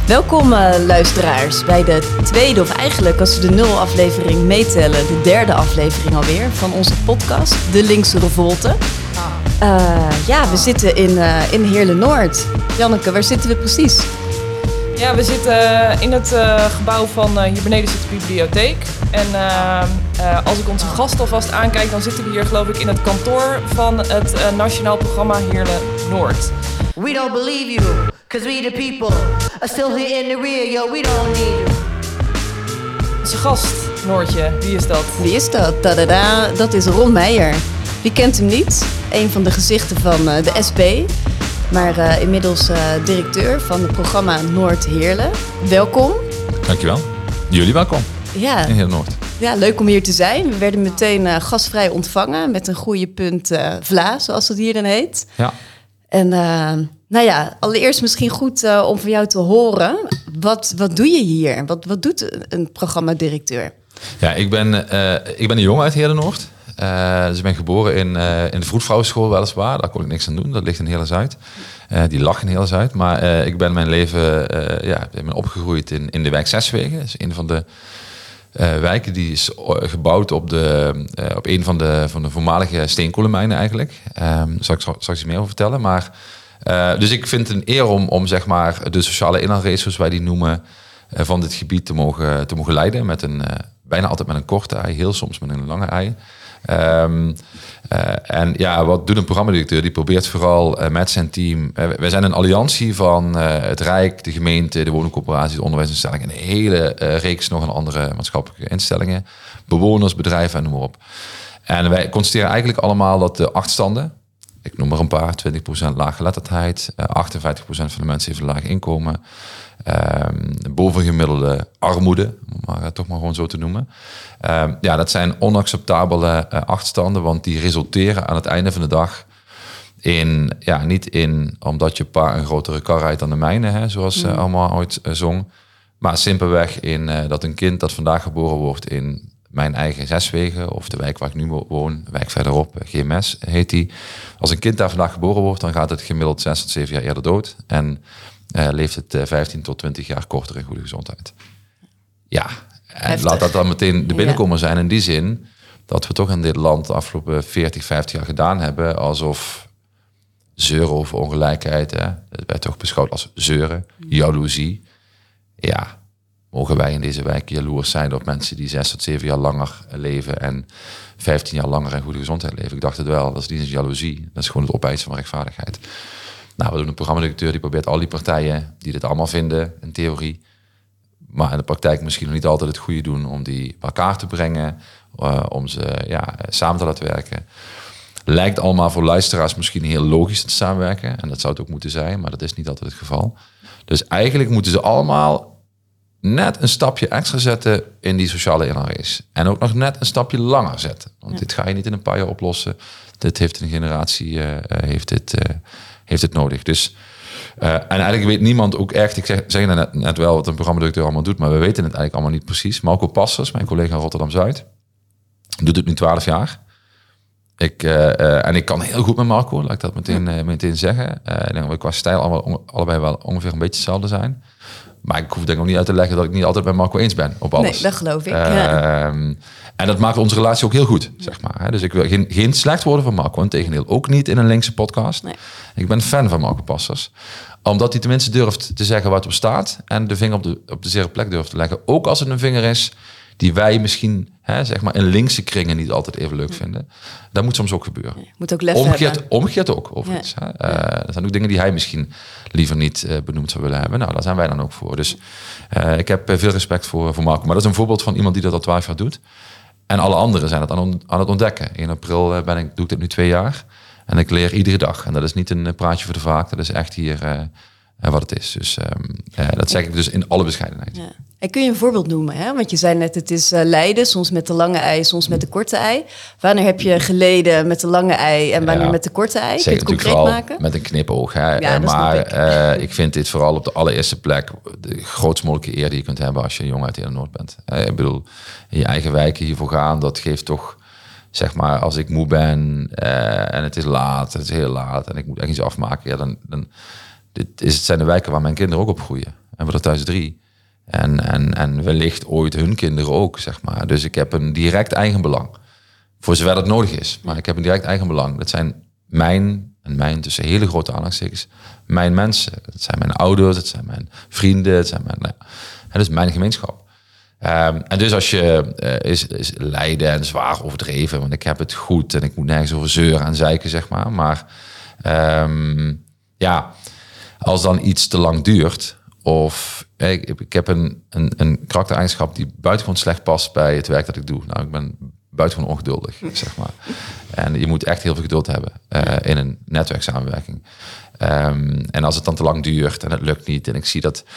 Welkom luisteraars bij de tweede, of eigenlijk als we de 0 aflevering meetellen, de derde aflevering alweer van onze podcast, De Linkse Revolte. We zitten in Heerlen-Noord. Janneke, waar zitten we precies? Ja, we zitten in het gebouw van hier beneden zit de bibliotheek. En als ik onze gast alvast aankijk, dan zitten we hier geloof ik in het kantoor van het Nationaal Programma Heerlen-Noord. We don't believe you, cause we the people are still here in the rear, yo, we don't need you. Onze gast, Noortje, wie is dat? Wie is dat? Tadada, dat is Ron Meijer. Wie kent hem niet? Een van de gezichten van de SP. Maar inmiddels directeur van het programma Noord-Heerlen. Welkom. Dankjewel. Jullie welkom Ja. in Heerlen-Noord. Ja, leuk om hier te zijn. We werden meteen gastvrij ontvangen met een goede punt vla, zoals het hier dan heet. Ja. En allereerst misschien goed om van jou te horen. Wat doe je hier? Wat doet een programmadirecteur? Ja, ik ben een jongen uit Heerlen-Noord. Dus ik ben geboren in de vroedvrouwenschool weliswaar. Daar kon ik niks aan doen. Dat ligt in Heerlen-Zuid. Die lag in Heerlen-Zuid. Maar ik ben mijn leven ben opgegroeid in de wijk Zeswegen. Dat is een van de wijken die is gebouwd op een van de voormalige steenkolenmijnen eigenlijk. Daar zal ik straks iets meer over vertellen. Maar, dus ik vind het een eer om zeg maar de sociale inhaalrace, zoals wij die noemen, van dit gebied te mogen leiden. Bijna altijd met een korte ei, heel soms met een lange ei. Wat doet een programmadirecteur? Die probeert vooral met zijn team. Wij zijn een alliantie van het Rijk, de gemeente, de woningcorporaties, de onderwijsinstellingen en een hele reeks nog aan andere maatschappelijke instellingen, bewoners, bedrijven en noem maar op. En wij constateren eigenlijk allemaal dat de achterstanden, ik noem maar een paar, 20% laaggeletterdheid, 58% van de mensen heeft een laag inkomen, bovengemiddelde armoede, om maar toch maar gewoon zo te noemen. Dat zijn onacceptabele achterstanden, want die resulteren aan het einde van de dag niet in omdat je pa een grotere kar rijdt dan de mijne, hè, zoals allemaal ooit zong, maar simpelweg in dat een kind dat vandaag geboren wordt in mijn eigen Zeswegen, of de wijk waar ik nu woon, wijk verderop, GMS heet die. Als een kind daar vandaag geboren wordt, dan gaat het gemiddeld 6 tot 7 jaar eerder dood. En leeft het 15 tot 20 jaar korter in goede gezondheid. Ja, en heftig. Laat dat dan meteen de binnenkomer zijn in die zin dat we toch in dit land de afgelopen 40, 50 jaar gedaan hebben alsof zeuren over ongelijkheid, hè, dat werd toch beschouwd als zeuren, jaloezie. Ja, mogen wij in deze wijk jaloers zijn op mensen die 6 tot 7 jaar langer leven en 15 jaar langer in goede gezondheid leven? Ik dacht het wel, dat is niet eens jaloezie. Dat is gewoon het opeisen van rechtvaardigheid. Nou, we doen een programmadirecteur die probeert al die partijen die dit allemaal vinden, in theorie, maar in de praktijk misschien nog niet altijd het goede doen om die bij elkaar te brengen, om ze samen te laten werken. Lijkt allemaal voor luisteraars misschien heel logisch te samenwerken. En dat zou het ook moeten zijn, maar dat is niet altijd het geval. Dus eigenlijk moeten ze allemaal net een stapje extra zetten in die sociale inhaalrace. En ook nog net een stapje langer zetten. Want dit ga je niet in een paar jaar oplossen. Dit heeft een generatie heeft het nodig. Dus, en eigenlijk weet niemand ook echt, ik zeg net wel wat een programmadirecteur allemaal doet, maar we weten het eigenlijk allemaal niet precies. Marco Passers, mijn collega in Rotterdam-Zuid, doet het nu 12 jaar. En ik kan heel goed met Marco, laat ik dat meteen zeggen. Ik denk dat we qua stijl allebei wel ongeveer een beetje hetzelfde zijn. Maar ik hoef denk ik ook niet uit te leggen dat ik niet altijd met Marco eens ben op alles. Nee, dat geloof ik. En dat maakt onze relatie ook heel goed, zeg maar. Hè. Dus ik wil geen slecht woorden van Marco. Integendeel, ook niet in een linkse podcast. Nee. Ik ben fan van Marco Passers. Omdat hij tenminste durft te zeggen waar het op staat. En de vinger op de zere plek durft te leggen. Ook als het een vinger is die wij misschien zeg maar in linkse kringen niet altijd even leuk vinden. Dat moet soms ook gebeuren. Moet ook lef hebben. Omgekeerd ook, overigens. Ja. Dat zijn ook dingen die hij misschien liever niet benoemd zou willen hebben. Nou, daar zijn wij dan ook voor. Dus ik heb veel respect voor Marco. Maar dat is een voorbeeld van iemand die dat al 12 jaar doet. En alle anderen zijn het aan het ontdekken. In april doe ik dit nu 2 jaar. En ik leer iedere dag. En dat is niet een praatje voor de vaak. Dat is echt hier wat het is. Dus dat zeg ik dus in alle bescheidenheid. Ja. En kun je een voorbeeld noemen? Hè? Want je zei net, het is lijden, soms met de lange ei, soms met de korte ei. Wanneer heb je geleden met de lange ei en wanneer met de korte ei? Kun je het concreet maken? Met een knipoog. Hè? Ja, maar ik vind dit vooral op de allereerste plek de grootst mogelijke eer die je kunt hebben als je een jongen uit Heerlen-Noord bent. Ik bedoel, in je eigen wijken hiervoor gaan, dat geeft toch, zeg maar, als ik moe ben en het is laat, het is heel laat en ik moet echt iets afmaken, ja, dan het zijn de wijken waar mijn kinderen ook op groeien. En we er thuis 3. En wellicht ooit hun kinderen ook, zeg maar. Dus ik heb een direct eigenbelang. Voor zover dat nodig is. Maar ik heb een direct eigenbelang. Dat zijn mijn tussen hele grote aanhalingstekens, mijn mensen. Dat zijn mijn ouders, dat zijn mijn vrienden, het zijn dat is mijn gemeenschap. En dus als je is lijden en zwaar overdreven, want ik heb het goed en ik moet nergens over zeuren en zeiken, zeg maar. Maar als dan iets te lang duurt, of ik heb een karaktereigenschap die buitengewoon slecht past bij het werk dat ik doe. Nou, ik ben buitengewoon ongeduldig, zeg maar. En je moet echt heel veel geduld hebben in een netwerksamenwerking. En als het dan te lang duurt en het lukt niet, en ik zie dat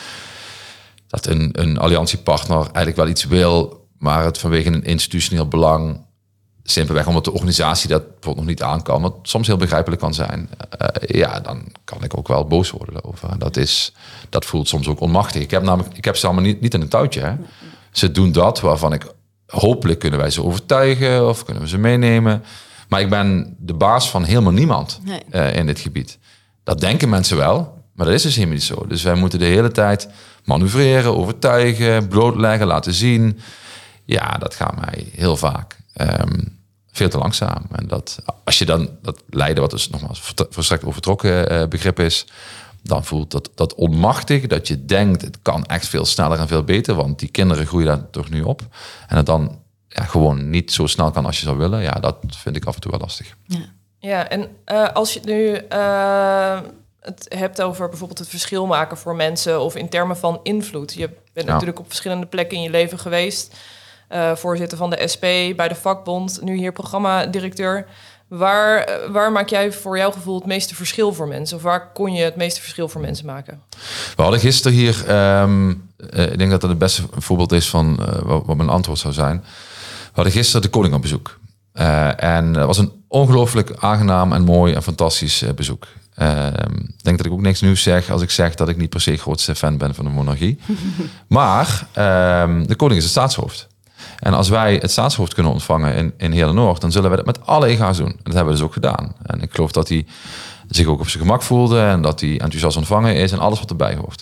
een alliantiepartner eigenlijk wel iets wil, maar het vanwege een institutioneel belang, simpelweg omdat de organisatie dat bijvoorbeeld nog niet aan kan, wat soms heel begrijpelijk kan zijn, dan kan ik ook wel boos worden daarover. En dat voelt soms ook onmachtig. Ik heb ze allemaal niet in een touwtje. Hè. Ze doen dat waarvan ik hopelijk kunnen wij ze overtuigen of kunnen we ze meenemen. Maar ik ben de baas van helemaal niemand in dit gebied. Dat denken mensen wel, maar dat is dus helemaal niet zo. Dus wij moeten de hele tijd manoeuvreren, overtuigen, blootleggen, laten zien. Ja, dat gaat mij heel vaak veel te langzaam. En als je dan dat lijden, wat dus nogmaals volstrekt overtrokken begrip is, dan voelt dat onmachtig, dat je denkt, het kan echt veel sneller en veel beter, want die kinderen groeien daar toch nu op. En het dan gewoon niet zo snel kan als je zou willen. Ja, dat vind ik af en toe wel lastig. Ja, en als je nu het hebt over bijvoorbeeld het verschil maken voor mensen of in termen van invloed. Je bent natuurlijk op verschillende plekken in je leven geweest. Voorzitter van de SP, bij de vakbond, nu hier programmadirecteur. Waar maak jij voor jouw gevoel het meeste verschil voor mensen? Of waar kon je het meeste verschil voor mensen maken? We hadden gisteren hier, ik denk dat dat het beste voorbeeld is van wat mijn antwoord zou zijn. We hadden gisteren de koning op bezoek. En het was een ongelooflijk aangenaam en mooi en fantastisch bezoek. Ik denk dat ik ook niks nieuws zeg als ik zeg dat ik niet per se grootste fan ben van de monarchie. Maar de koning is het staatshoofd. En als wij het staatshoofd kunnen ontvangen in heel Noord, dan zullen we dat met alle ega's doen. En dat hebben we dus ook gedaan. En ik geloof dat hij zich ook op zijn gemak voelde en dat hij enthousiast ontvangen is en alles wat erbij hoort.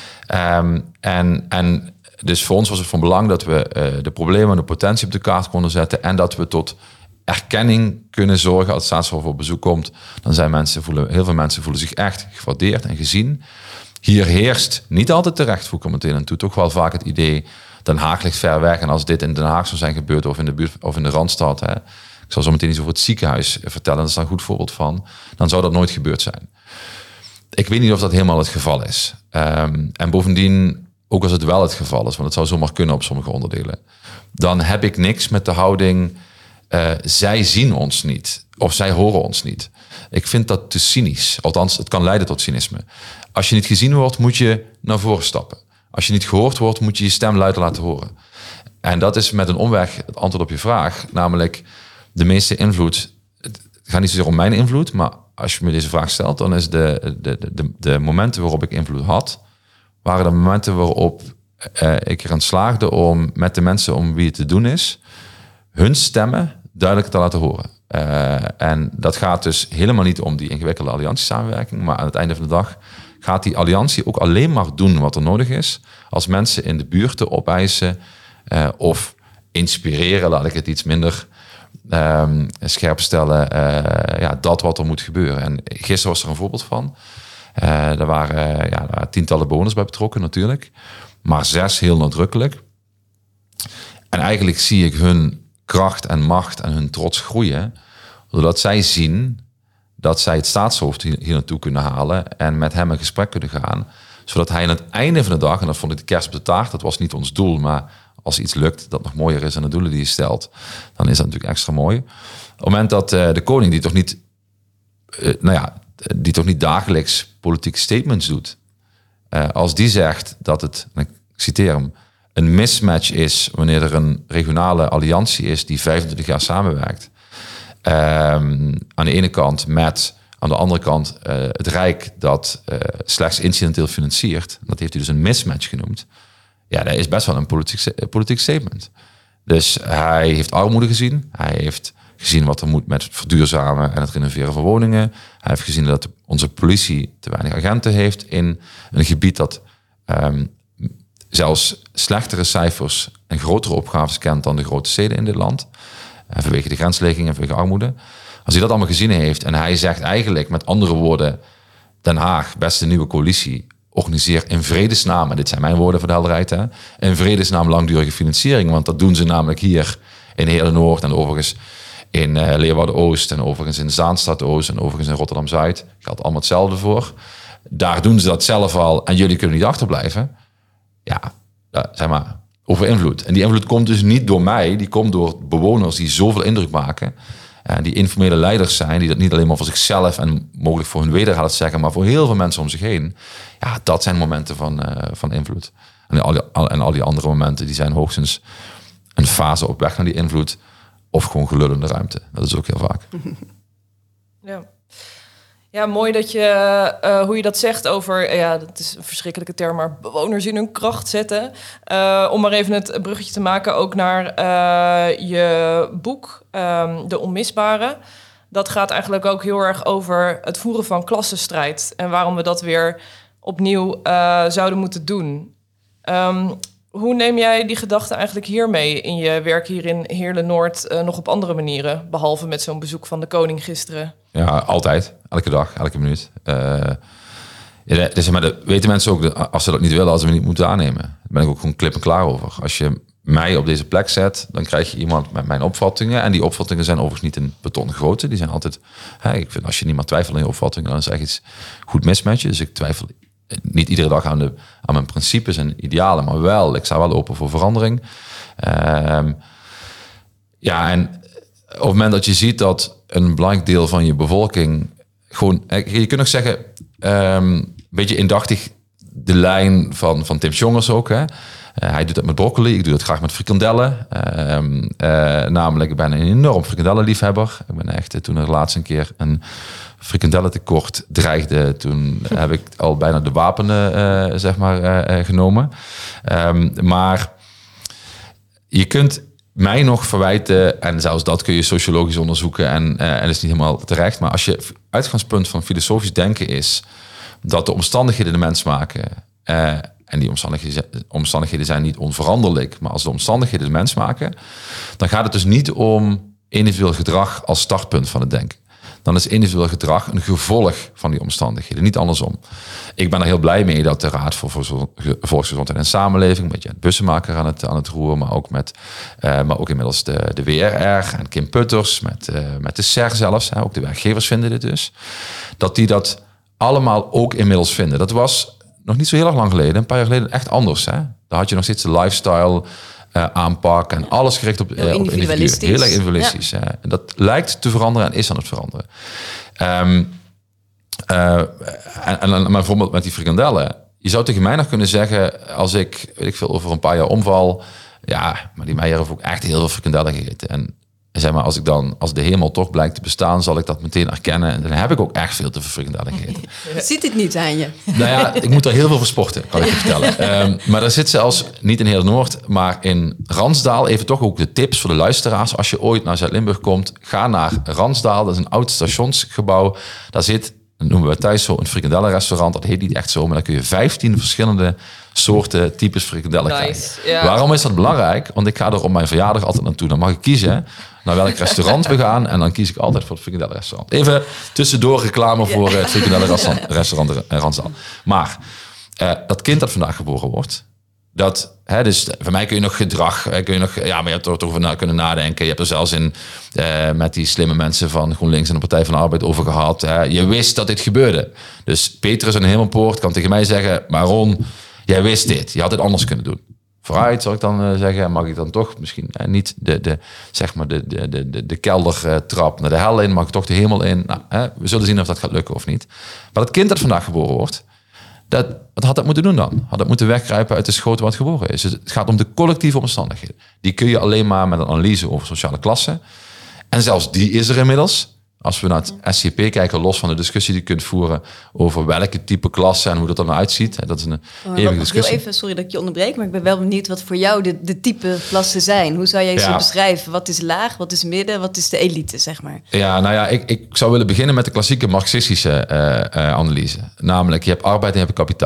En dus voor ons was het van belang dat we de problemen en de potentie op de kaart konden zetten en dat we tot erkenning kunnen zorgen als het staatshoofd op bezoek komt. Dan zijn heel veel mensen voelen zich echt gewaardeerd en gezien. Hier heerst niet altijd terecht, voeg ik er meteen aan toe, toch wel vaak het idee, Den Haag ligt ver weg en als dit in Den Haag zou zijn gebeurd of in de buurt of in de Randstad, ik zal zo meteen iets over het ziekenhuis vertellen, dat is daar een goed voorbeeld van, dan zou dat nooit gebeurd zijn. Ik weet niet of dat helemaal het geval is. En bovendien, ook als het wel het geval is, want het zou zomaar kunnen op sommige onderdelen, dan heb ik niks met de houding, zij zien ons niet of zij horen ons niet. Ik vind dat te cynisch. Althans, het kan leiden tot cynisme. Als je niet gezien wordt, moet je naar voren stappen. Als je niet gehoord wordt, moet je je stem luider laten horen. En dat is met een omweg het antwoord op je vraag. Namelijk de meeste invloed. Het gaat niet zozeer om mijn invloed, maar als je me deze vraag stelt, dan is de momenten waarop ik invloed had, waren de momenten waarop ik erin slaagde om met de mensen om wie het te doen is, hun stemmen duidelijk te laten horen. En dat gaat dus helemaal niet om die ingewikkelde alliantiesamenwerking, maar aan het einde van de dag gaat die alliantie ook alleen maar doen wat er nodig is als mensen in de buurten opeisen of inspireren, laat ik het iets minder scherp stellen, dat wat er moet gebeuren. En gisteren was er een voorbeeld van. Er waren tientallen bewoners bij betrokken natuurlijk, maar 6 heel nadrukkelijk. En eigenlijk zie ik hun kracht en macht en hun trots groeien, doordat zij zien dat zij het staatshoofd hier naartoe kunnen halen en met hem in gesprek kunnen gaan, zodat hij aan het einde van de dag, en dat vond ik de kerst op de taart, dat was niet ons doel, maar als iets lukt dat nog mooier is dan de doelen die je stelt, dan is dat natuurlijk extra mooi. Op het moment dat de koning, die toch niet dagelijks politieke statements doet, als die zegt dat het, ik citeer hem, een mismatch is wanneer er een regionale alliantie is die 25 jaar samenwerkt, aan de ene kant aan de andere kant het Rijk dat slechts incidenteel financiert. Dat heeft hij dus een mismatch genoemd. Ja, dat is best wel een politiek statement. Dus hij heeft armoede gezien. Hij heeft gezien wat er moet met het verduurzamen en het renoveren van woningen. Hij heeft gezien dat onze politie te weinig agenten heeft in een gebied dat zelfs slechtere cijfers en grotere opgaves kent dan de grote steden in dit land. Vanwege de grensligging en vanwege armoede. Als hij dat allemaal gezien heeft en hij zegt eigenlijk met andere woorden... Den Haag, beste nieuwe coalitie, organiseer in vredesnaam... en dit zijn mijn woorden voor de helderheid... Hè, in vredesnaam langdurige financiering. Want dat doen ze namelijk hier in Heerlen-Noord... en overigens in Leeuwarden-Oost... en overigens in Zaanstad-Oost... en overigens in Rotterdam-Zuid. Geldt allemaal hetzelfde voor. Daar doen ze dat zelf al en jullie kunnen niet achterblijven. Ja, zeg maar, over invloed. En die invloed komt dus niet door mij... die komt door bewoners die zoveel indruk maken... En die informele leiders zijn, die dat niet alleen maar voor zichzelf en mogelijk voor hun wederhelft zeggen, maar voor heel veel mensen om zich heen. Ja, dat zijn momenten van invloed. En al die andere momenten, die zijn hoogstens een fase op weg naar die invloed of gewoon gelullende ruimte. Dat is ook heel vaak. Ja, mooi dat je, hoe je dat zegt over, dat is een verschrikkelijke term, maar bewoners in hun kracht zetten. Om maar even het bruggetje te maken ook naar je boek, De Onmisbare. Dat gaat eigenlijk ook heel erg over het voeren van klassenstrijd en waarom we dat weer opnieuw zouden moeten doen. Hoe neem jij die gedachte eigenlijk hier mee in je werk hier in Heerlen-Noord nog op andere manieren, behalve met zo'n bezoek van de koning gisteren? Ja, altijd. Elke dag, elke minuut. Dus, maar dat weten mensen ook, als ze dat niet willen, als ze me niet moeten aannemen. Daar ben ik ook gewoon klip en klaar over. Als je mij op deze plek zet, dan krijg je iemand met mijn opvattingen. En die opvattingen zijn overigens niet in beton gegoten. Die zijn altijd, ik vind als je niemand twijfelt aan je opvattingen, dan is er echt iets goed mis met je. Dus ik twijfel niet iedere dag aan mijn principes en idealen, maar wel, ik sta wel open voor verandering. En op het moment dat je ziet dat een belangrijk deel van je bevolking gewoon, je kunt nog zeggen, een beetje indachtig de lijn van Tim Jongers ook. Hè? Hij doet dat met broccoli, ik doe dat graag met frikandellen. Namelijk, ik ben een enorm frikandellenliefhebber. Ik ben echt, toen er laatst een keer een frikandellentekort dreigde, toen heb ik al bijna de wapenen genomen. Maar je kunt mij nog verwijten, en zelfs dat kun je sociologisch onderzoeken en is niet helemaal terecht, maar als je uitgangspunt van filosofisch denken is dat de omstandigheden de mens maken, en die omstandigheden zijn niet onveranderlijk, maar als de omstandigheden de mens maken, dan gaat het dus niet om individueel gedrag als startpunt van het denken. Dan is individueel gedrag een gevolg van die omstandigheden, niet andersom. Ik ben er heel blij mee dat de Raad voor Volksgezondheid en Samenleving, met Jet Bussemaker aan het roer, maar ook inmiddels de WRR en Kim Putters, met de SER zelfs, ook de werkgevers vinden dit dus, dat die dat allemaal ook inmiddels vinden. Dat was nog niet zo heel erg lang geleden, een paar jaar geleden echt anders. Hè? Daar had je nog steeds de lifestyle aanpak en alles gericht op individuen. Heel erg individualistisch. Ja. En dat lijkt te veranderen en is aan het veranderen. Maar bijvoorbeeld met die frikandellen. Je zou tegen mij nog kunnen zeggen, als ik, weet ik veel, over een paar jaar omval, ja, maar die Meijer heeft ook echt heel veel frikandellen gegeten. En zeg maar, als de hemel toch blijkt te bestaan, zal ik dat meteen erkennen. En dan heb ik ook echt veel te veel frikandellen gegeten. Ziet het niet aan je? Nou ja, ik moet er heel veel voor sporten, kan ik je vertellen. Maar daar zit zelfs, niet in Heerlen-Noord, maar in Ransdaal. Even toch ook de tips voor de luisteraars. Als je ooit naar Zuid-Limburg komt, ga naar Ransdaal. Dat is een oud stationsgebouw. Daar zit, dat noemen we thuis zo, een frikandellenrestaurant. Dat heet niet echt zo, maar daar kun je 15 verschillende soorten, types frikandellen krijgen. Ja. Waarom is dat belangrijk? Want ik ga er op mijn verjaardag altijd naartoe. Dan mag ik kiezen naar welk restaurant we gaan. En dan kies ik altijd voor het frikandellenrestaurant. Even tussendoor reclame voor het frikandellenrestaurant Ransdaal. Maar dat kind dat vandaag geboren wordt, dus voor mij kun je nog gedrag, maar je hebt er toch over kunnen nadenken. Je hebt er zelfs met die slimme mensen van GroenLinks en de Partij van de Arbeid over gehad. Je wist dat dit gebeurde. Dus Petrus aan de Hemelpoort kan tegen mij zeggen, maar Ron, jij wist dit. Je had het anders kunnen doen. Vooruit, zal ik dan zeggen, mag ik dan toch misschien niet de keldertrap naar de hel in, mag ik toch de hemel in. Nou, we zullen zien of dat gaat lukken of niet. Maar dat kind dat vandaag geboren wordt, wat had dat moeten doen dan? Had dat moeten wegkruipen uit de schoot waar het geboren is? Dus het gaat om de collectieve omstandigheden. Die kun je alleen maar met een analyse over sociale klassen. En zelfs die is er inmiddels. Als we naar het SCP kijken, los van de discussie die je kunt voeren over welke type klasse en hoe dat er nou uitziet. Dat is een eeuwige discussie. Even, sorry dat ik je onderbreek, maar ik ben wel benieuwd wat voor jou de type klassen zijn. Hoe zou jij ze beschrijven? Wat is laag, wat is midden, wat is de elite, zeg maar? Ja, nou ja, ik zou willen beginnen met de klassieke marxistische analyse. Namelijk, je hebt arbeid en je hebt kapitaal.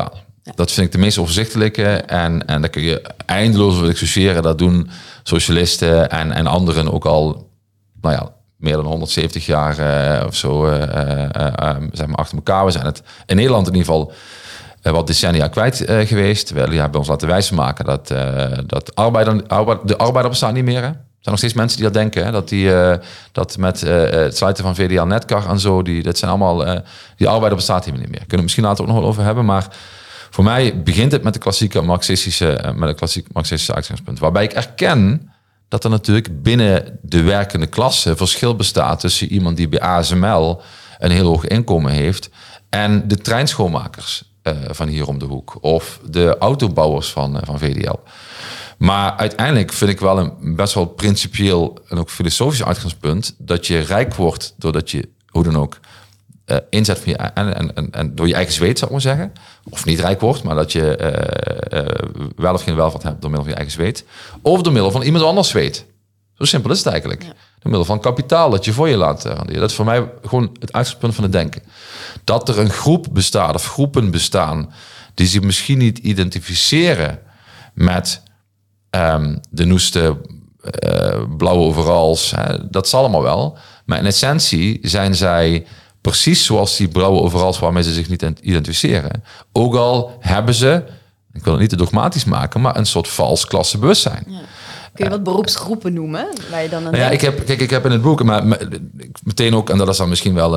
Dat vind ik de meest overzichtelijke. En daar kun je eindeloos over discussiëren. Dat doen socialisten en anderen ook al, meer dan 170 jaar of zo, zeg maar achter elkaar. We zijn het in Nederland in ieder geval wat decennia kwijt geweest. We hebben ons laten wijs maken dat de arbeider bestaat niet meer. Hè? Er zijn nog steeds mensen die dat denken. Hè? Dat met het sluiten van VDL Netcar en zo, dat zijn allemaal, die arbeider bestaat hier niet meer. Kunnen we misschien later ook nog wel over hebben, maar voor mij begint het met de klassieke marxistische uitgangspunt. Waarbij ik erken dat er natuurlijk binnen de werkende klasse verschil bestaat tussen iemand die bij ASML een heel hoog inkomen heeft en de treinschoonmakers van hier om de hoek. Of de autobouwers van VDL. Maar uiteindelijk vind ik wel een best wel principieel en ook filosofisch uitgangspunt dat je rijk wordt doordat je, hoe dan ook, inzet van je, en door je eigen zweet, zou ik maar zeggen. Of niet rijk wordt, maar dat je wel of geen welvaart hebt door middel van je eigen zweet. Of door middel van iemand anders zweet. Zo simpel is het eigenlijk. Ja. Door middel van kapitaal dat je voor je laat renderen. Dat is voor mij gewoon het uitgangspunt van het denken. Dat er een groep bestaat of groepen bestaan die zich misschien niet identificeren met de noeste blauwe overals. Dat zal allemaal wel. Maar in essentie zijn zij precies zoals die blauwe overals waarmee ze zich niet identificeren. Ook al hebben ze, ik wil het niet te dogmatisch maken, maar een soort vals klassebewustzijn. Ja. Kun je wat beroepsgroepen noemen waar je dan aan denkt? Ik heb in het boek, maar meteen ook, en dat is dan misschien wel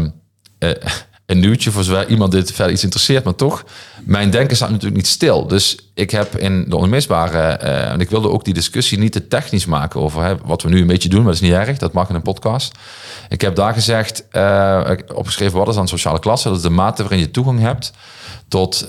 een nieuwtje voor zover iemand dit verder iets interesseert, maar toch, mijn denken staat natuurlijk niet stil. Dus ik heb in de onmisbare, en ik wilde ook die discussie niet te technisch maken over wat we nu een beetje doen, maar dat is niet erg, dat mag in een podcast. Ik heb daar gezegd, opgeschreven, wat is dan sociale klasse? Dat is de mate waarin je toegang hebt tot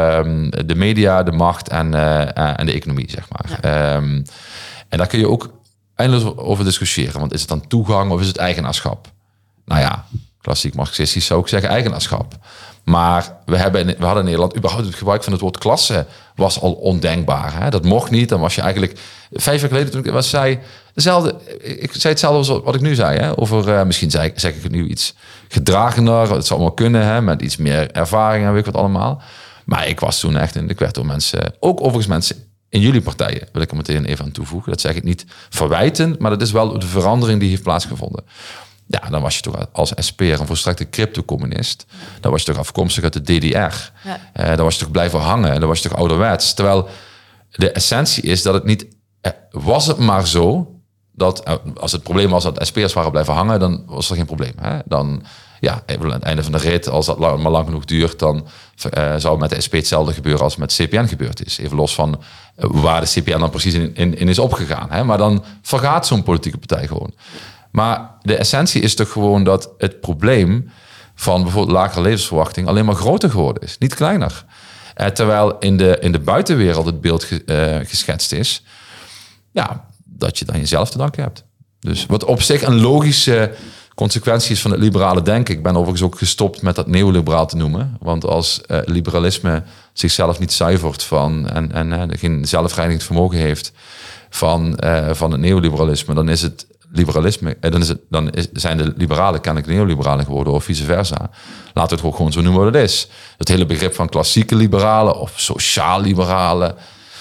de media, de macht en de economie, zeg maar. Ja. En daar kun je ook eindeloos over discussiëren, want is het dan toegang of is het eigenaarschap? Nou ja, klassiek marxistisch zou ik zeggen eigenaarschap. Maar we hadden in Nederland überhaupt het gebruik van het woord klasse was al ondenkbaar. Hè? Dat mocht niet. Dan was je eigenlijk 5 jaar geleden toen ik was zei hetzelfde als wat ik nu zei. Hè? Over misschien zeg ik het nu iets gedragener. Het zou allemaal kunnen, hè? Met iets meer ervaring en weet ik wat allemaal. Maar ik was toen echt ik werd door mensen, ook overigens mensen in jullie partijen, wil ik er meteen even aan toevoegen. Dat zeg ik niet verwijtend, maar dat is wel de verandering die heeft plaatsgevonden. Ja, dan was je toch als SP'er een volstrekte crypto-communist. Dan was je toch afkomstig uit de DDR. Ja. Dan was je toch blijven hangen. Dan was je toch ouderwets. Terwijl de essentie is dat het niet... was het maar zo dat als het probleem was dat SP'ers waren blijven hangen, dan was er geen probleem. Hè? Dan, ja, aan het einde van de rit, als dat maar lang genoeg duurt, dan zou met de SP hetzelfde gebeuren als met CPN gebeurd is. Even los van waar de CPN dan precies in is opgegaan. Hè? Maar dan vergaat zo'n politieke partij gewoon. Maar de essentie is toch gewoon dat het probleem van bijvoorbeeld lagere levensverwachting alleen maar groter geworden is, niet kleiner. Terwijl in de buitenwereld het beeld geschetst is, ja, dat je dan jezelf te danken hebt. Dus wat op zich een logische consequentie is van het liberale denken. Ik ben overigens ook gestopt met dat neoliberaal te noemen. Want als liberalisme zichzelf niet zuivert van en geen zelfreinigend vermogen heeft van het neoliberalisme, dan is het liberalisme, zijn de liberalen kennelijk neoliberalen geworden of vice versa. Laten we het gewoon zo noemen wat het is. Het hele begrip van klassieke liberalen of sociaal liberalen.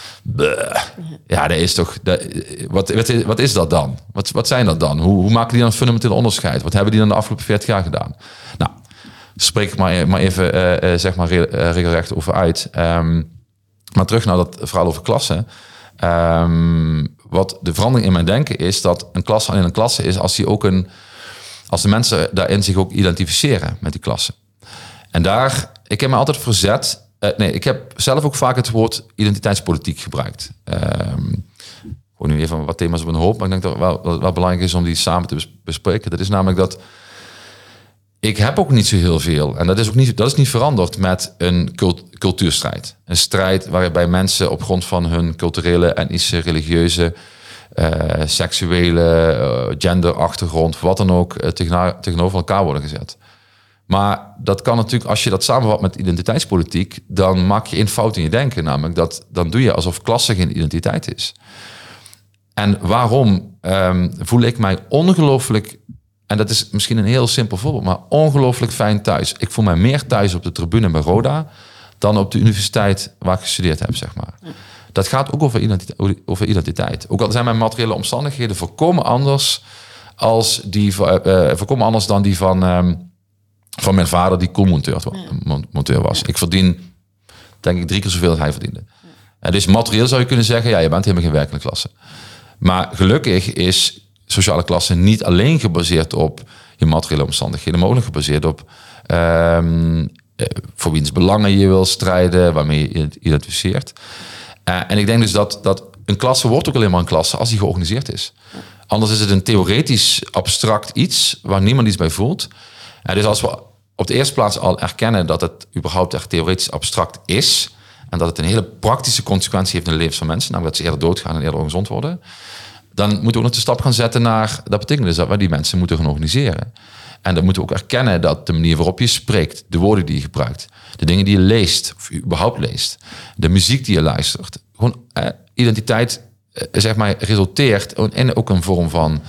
Ja, dat is toch. Wat is dat dan? Wat zijn dat dan? Hoe maken die dan een fundamenteel onderscheid? Wat hebben die dan de afgelopen 40 jaar gedaan? Nou, spreek ik maar even zeg maar regelrecht over uit. Maar terug naar dat verhaal over klasse. Wat de verandering in mijn denken is dat een klasse alleen een klasse is als de mensen daarin zich ook identificeren met die klasse. En ik heb me altijd verzet. Ik heb zelf ook vaak het woord identiteitspolitiek gebruikt. Gewoon nu even wat thema's op een hoop, maar ik denk dat het wel belangrijk is om die samen te bespreken. Dat is namelijk dat ik heb ook niet zo heel veel, en dat is niet veranderd met een cultuurstrijd. Een strijd waarbij mensen op grond van hun culturele, etnische, religieuze, seksuele, genderachtergrond, wat dan ook, tegenover elkaar worden gezet. Maar dat kan natuurlijk, als je dat samenvat met identiteitspolitiek, dan maak je één fout in je denken. Namelijk dan doe je alsof klasse geen identiteit is. En waarom voel ik mij ongelooflijk, en dat is misschien een heel simpel voorbeeld, maar ongelooflijk fijn thuis. Ik voel mij meer thuis op de tribune bij Roda dan op de universiteit waar ik gestudeerd heb, zeg maar. Ja. Dat gaat ook over identiteit. Ook al zijn mijn materiële omstandigheden volkomen anders dan die van mijn vader, die koelmonteur was. Ik verdien, denk ik, 3 keer zoveel als hij verdiende. En dus materieel zou je kunnen zeggen, je bent helemaal geen werkende klasse. Maar gelukkig is sociale klasse niet alleen gebaseerd op je materiële omstandigheden, maar ook nog gebaseerd op voor wiens belangen je wil strijden, waarmee je identificeert. En ik denk dus dat een klasse wordt ook alleen maar een klasse als die georganiseerd is. Anders is het een theoretisch abstract iets waar niemand iets bij voelt. Dus als we op de eerste plaats al erkennen dat het überhaupt echt theoretisch abstract is en dat het een hele praktische consequentie heeft in de levens van mensen, namelijk dat ze eerder doodgaan en eerder ongezond worden, dan moeten we ook nog de stap gaan zetten naar, dat betekent dus dat we die mensen moeten gaan organiseren. En dan moeten we ook erkennen dat de manier waarop je spreekt, de woorden die je gebruikt, de dingen die je leest, of je überhaupt leest, de muziek die je luistert, gewoon identiteit, zeg maar, resulteert in ook een vorm van,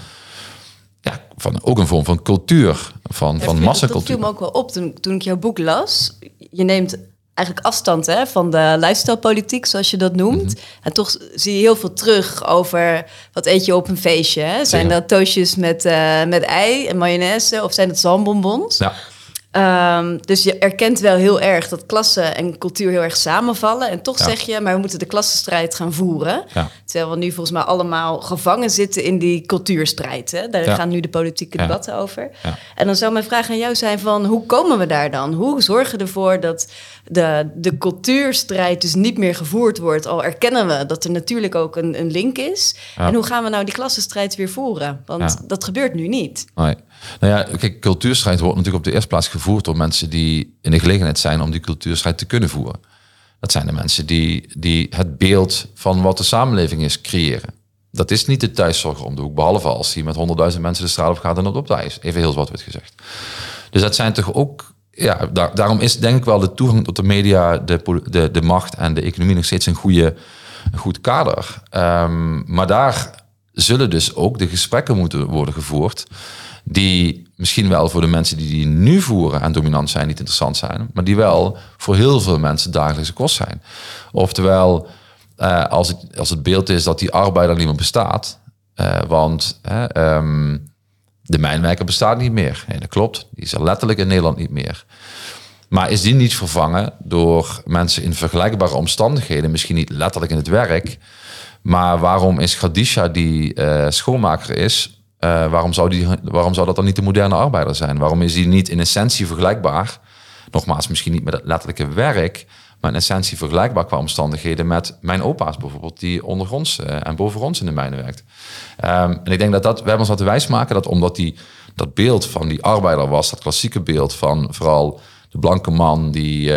cultuur, van massacultuur. Dat viel me ook wel op toen ik jouw boek las. Je neemt eigenlijk afstand van de lifestylepolitiek, zoals je dat noemt. Mm-hmm. En toch zie je heel veel terug over wat eet je op een feestje. Hè? Zijn dat toastjes met ei en mayonaise of zijn het zalmbonbons? Ja. Dus je erkent wel heel erg dat klasse en cultuur heel erg samenvallen. En toch zeg je, maar we moeten de klassenstrijd gaan voeren. Ja. Terwijl we nu volgens mij allemaal gevangen zitten in die cultuurstrijd. Hè? Daar gaan nu de politieke debatten over. Ja. En dan zou mijn vraag aan jou zijn van, hoe komen we daar dan? Hoe zorgen we ervoor dat de cultuurstrijd dus niet meer gevoerd wordt? Al erkennen we dat er natuurlijk ook een link is. Ja. En hoe gaan we nou die klassenstrijd weer voeren? Want dat gebeurt nu niet. Nee. Nou ja, kijk, cultuurstrijd wordt natuurlijk op de eerste plaats gevoerd door mensen die in de gelegenheid zijn om die cultuurstrijd te kunnen voeren. Dat zijn de mensen die het beeld van wat de samenleving is creëren. Dat is niet de thuiszorger om de hoek, behalve als hij met 100.000 mensen de straat op gaat en op de ijs. Even heel zwart-wit gezegd. Dus dat zijn toch ook, daarom is denk ik wel de toegang tot de media, de macht en de economie nog steeds een goed kader. Maar daar zullen dus ook de gesprekken moeten worden gevoerd die misschien wel voor de mensen die nu voeren en dominant zijn niet interessant zijn, maar die wel voor heel veel mensen dagelijkse kost zijn. Oftewel, als het beeld is dat die arbeider niet meer bestaat, want de mijnwerker bestaat niet meer. Nee, dat klopt, die is er letterlijk in Nederland niet meer. Maar is die niet vervangen door mensen in vergelijkbare omstandigheden, misschien niet letterlijk in het werk, maar waarom is Khadija die schoonmaker is, waarom zou dat dan niet de moderne arbeider zijn? Waarom is die niet in essentie vergelijkbaar? Nogmaals, misschien niet met het letterlijke werk, maar in essentie vergelijkbaar qua omstandigheden met mijn opa's bijvoorbeeld, die ondergronds en bovengronds in de mijnen werkt. En ik denk we hebben ons laten wijsmaken dat omdat dat beeld van die arbeider was, dat klassieke beeld van vooral de blanke man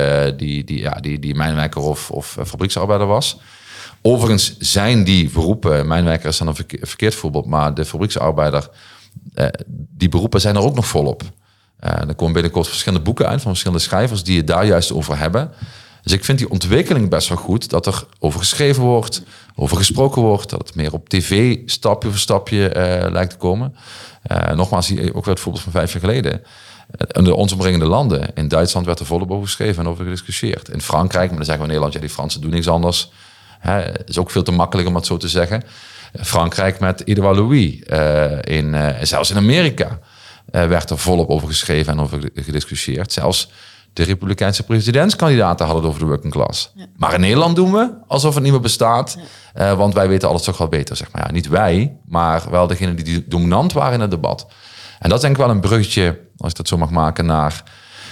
die mijnwerker of fabrieksarbeider was. Overigens zijn die beroepen, mijnwerker is dan een verkeerd voorbeeld, maar de fabrieksarbeider, die beroepen zijn er ook nog volop. Er komen binnenkort verschillende boeken uit van verschillende schrijvers die het daar juist over hebben. Dus ik vind die ontwikkeling best wel goed, dat er over geschreven wordt, over gesproken wordt, dat het meer op tv stapje voor stapje lijkt te komen. Nogmaals, ook weer het voorbeeld van 5 jaar geleden. In de ons omringende landen, in Duitsland werd er volop over geschreven en over gediscussieerd. In Frankrijk, maar dan zeggen we in Nederland, die Fransen doen niks anders. Het is ook veel te makkelijk om het zo te zeggen. Frankrijk met Edouard Louis. Zelfs in Amerika werd er volop over geschreven en over gediscussieerd. Zelfs de Republikeinse presidentskandidaten hadden het over de working class. Ja. Maar in Nederland doen we alsof het niet meer bestaat. Ja. Want wij weten alles toch wel beter. Zeg maar. Ja, niet wij, maar wel degenen die dominant waren in het debat. En dat is denk ik wel een bruggetje, als ik dat zo mag maken, naar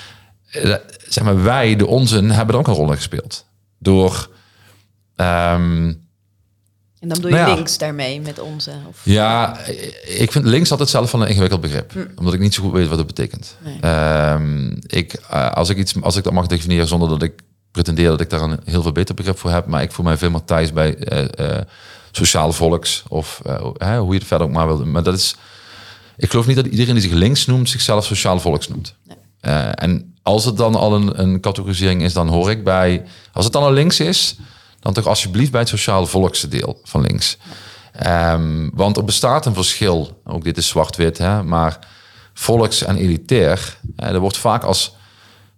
zeg maar, wij, de onzen, hebben er ook een rol in gespeeld. Door en dan bedoel je links daarmee met onze? Of? Ja, ik vind links altijd zelf van een ingewikkeld begrip. Omdat ik niet zo goed weet wat het betekent. Nee. Als ik dat mag definiëren zonder dat ik pretendeer dat ik daar een heel veel beter begrip voor heb. Maar ik voel mij veel meer thuis bij sociaal volks. Of hoe je het verder ook maar wil doen. Maar dat is, ik geloof niet dat iedereen die zich links noemt zichzelf sociaal volks noemt. Nee. En als het dan al een categorisering is, dan hoor ik bij. Als het dan al links is, dan toch alsjeblieft bij het sociaal volkse deel van links. Want er bestaat een verschil, ook dit is zwart-wit, maar volks en elitair, er wordt vaak als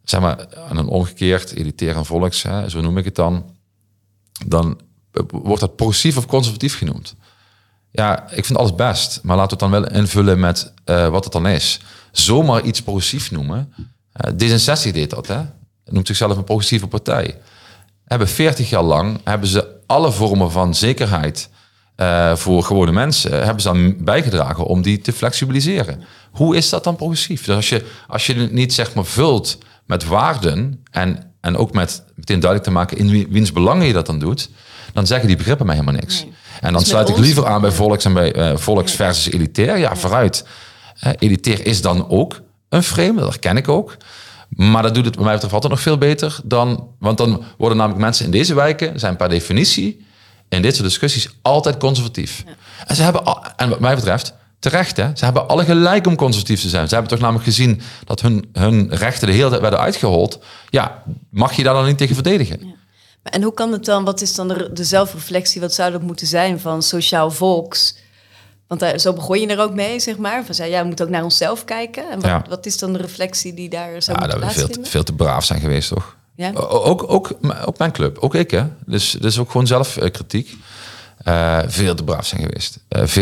zeg maar, aan een omgekeerd, elitair en volks, hè, zo noem ik het dan wordt dat progressief of conservatief genoemd. Ja, ik vind alles best, maar laten we het dan wel invullen met wat het dan is. Zomaar iets progressief noemen. D66 deed dat, hè? Noemt zichzelf een progressieve partij. 40 jaar lang hebben ze alle vormen van zekerheid voor gewone mensen hebben ze dan bijgedragen om die te flexibiliseren. Hoe is dat dan progressief? Dus als je het niet zeg maar vult met waarden en ook met meteen duidelijk te maken in wiens belangen je dat dan doet, dan zeggen die begrippen mij helemaal niks. Nee. En dan dus sluit ik liever aan bij volks en bij volks versus elitair. Ja, vooruit. Elitair is dan ook een frame, dat herken ik ook. Maar dat doet het bij mij betreft altijd nog veel beter dan, want dan worden namelijk mensen in deze wijken zijn per definitie in dit soort discussies altijd conservatief. Ja. En ze hebben, en wat mij betreft, terecht, hè, ze hebben alle gelijk om conservatief te zijn. Ze hebben toch namelijk gezien dat hun rechten de hele tijd werden uitgehold. Ja, mag je daar dan niet tegen verdedigen? Ja. En hoe kan het dan, wat is dan de zelfreflectie, wat zou dat moeten zijn van sociaal volks? Want zo begon je er ook mee, zeg maar. Van, we moeten ook naar onszelf kijken. En wat is dan de reflectie die daar zou moeten plaatsvinden? Dat we veel te braaf zijn geweest, toch? Ja. Ook mijn club, ook ik, hè. Dus ook gewoon zelfkritiek. Veel te braaf zijn geweest.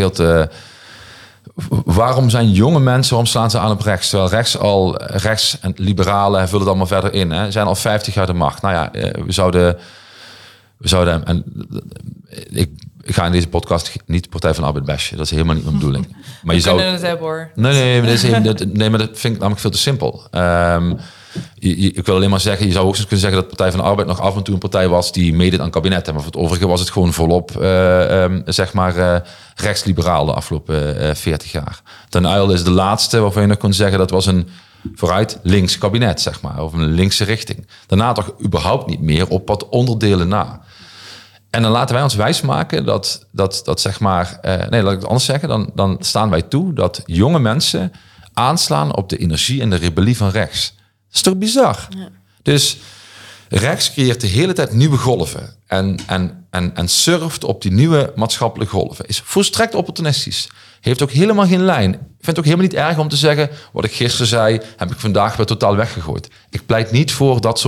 Waarom zijn jonge mensen, waarom slaan ze aan op rechts? Terwijl rechts en liberalen vullen het allemaal verder in. Hè? Zijn al 50 jaar de macht. Nou ja, we zouden en ik ga in deze podcast niet de Partij van de Arbeid bashen. Dat is helemaal niet mijn bedoeling. Maar je kunnen het hebben, hoor. Nee, maar dat vind ik namelijk veel te simpel. Ik wil alleen maar zeggen, je zou ook kunnen zeggen dat de Partij van de Arbeid nog af en toe een partij was die meedeed aan kabinetten. Maar voor het overige was het gewoon volop, rechtsliberaal de afgelopen 40 jaar. Ten Uyl is de laatste waarvan je nog kon zeggen dat was een vooruit links kabinet, zeg maar, of een linkse richting. Daarna toch überhaupt niet meer op wat onderdelen na. En dan laten wij ons wijsmaken dat zeg maar, nee, laat ik het anders zeggen, dan staan wij toe dat jonge mensen aanslaan op de energie en de rebellie van rechts. Dat is toch bizar? Ja. Dus rechts creëert de hele tijd nieuwe golven. En surft op die nieuwe maatschappelijke golven. Is volstrekt opportunistisch. Heeft ook helemaal geen lijn. Ik vind het ook helemaal niet erg om te zeggen, wat ik gisteren zei, heb ik vandaag weer totaal weggegooid. Ik pleit niet voor dat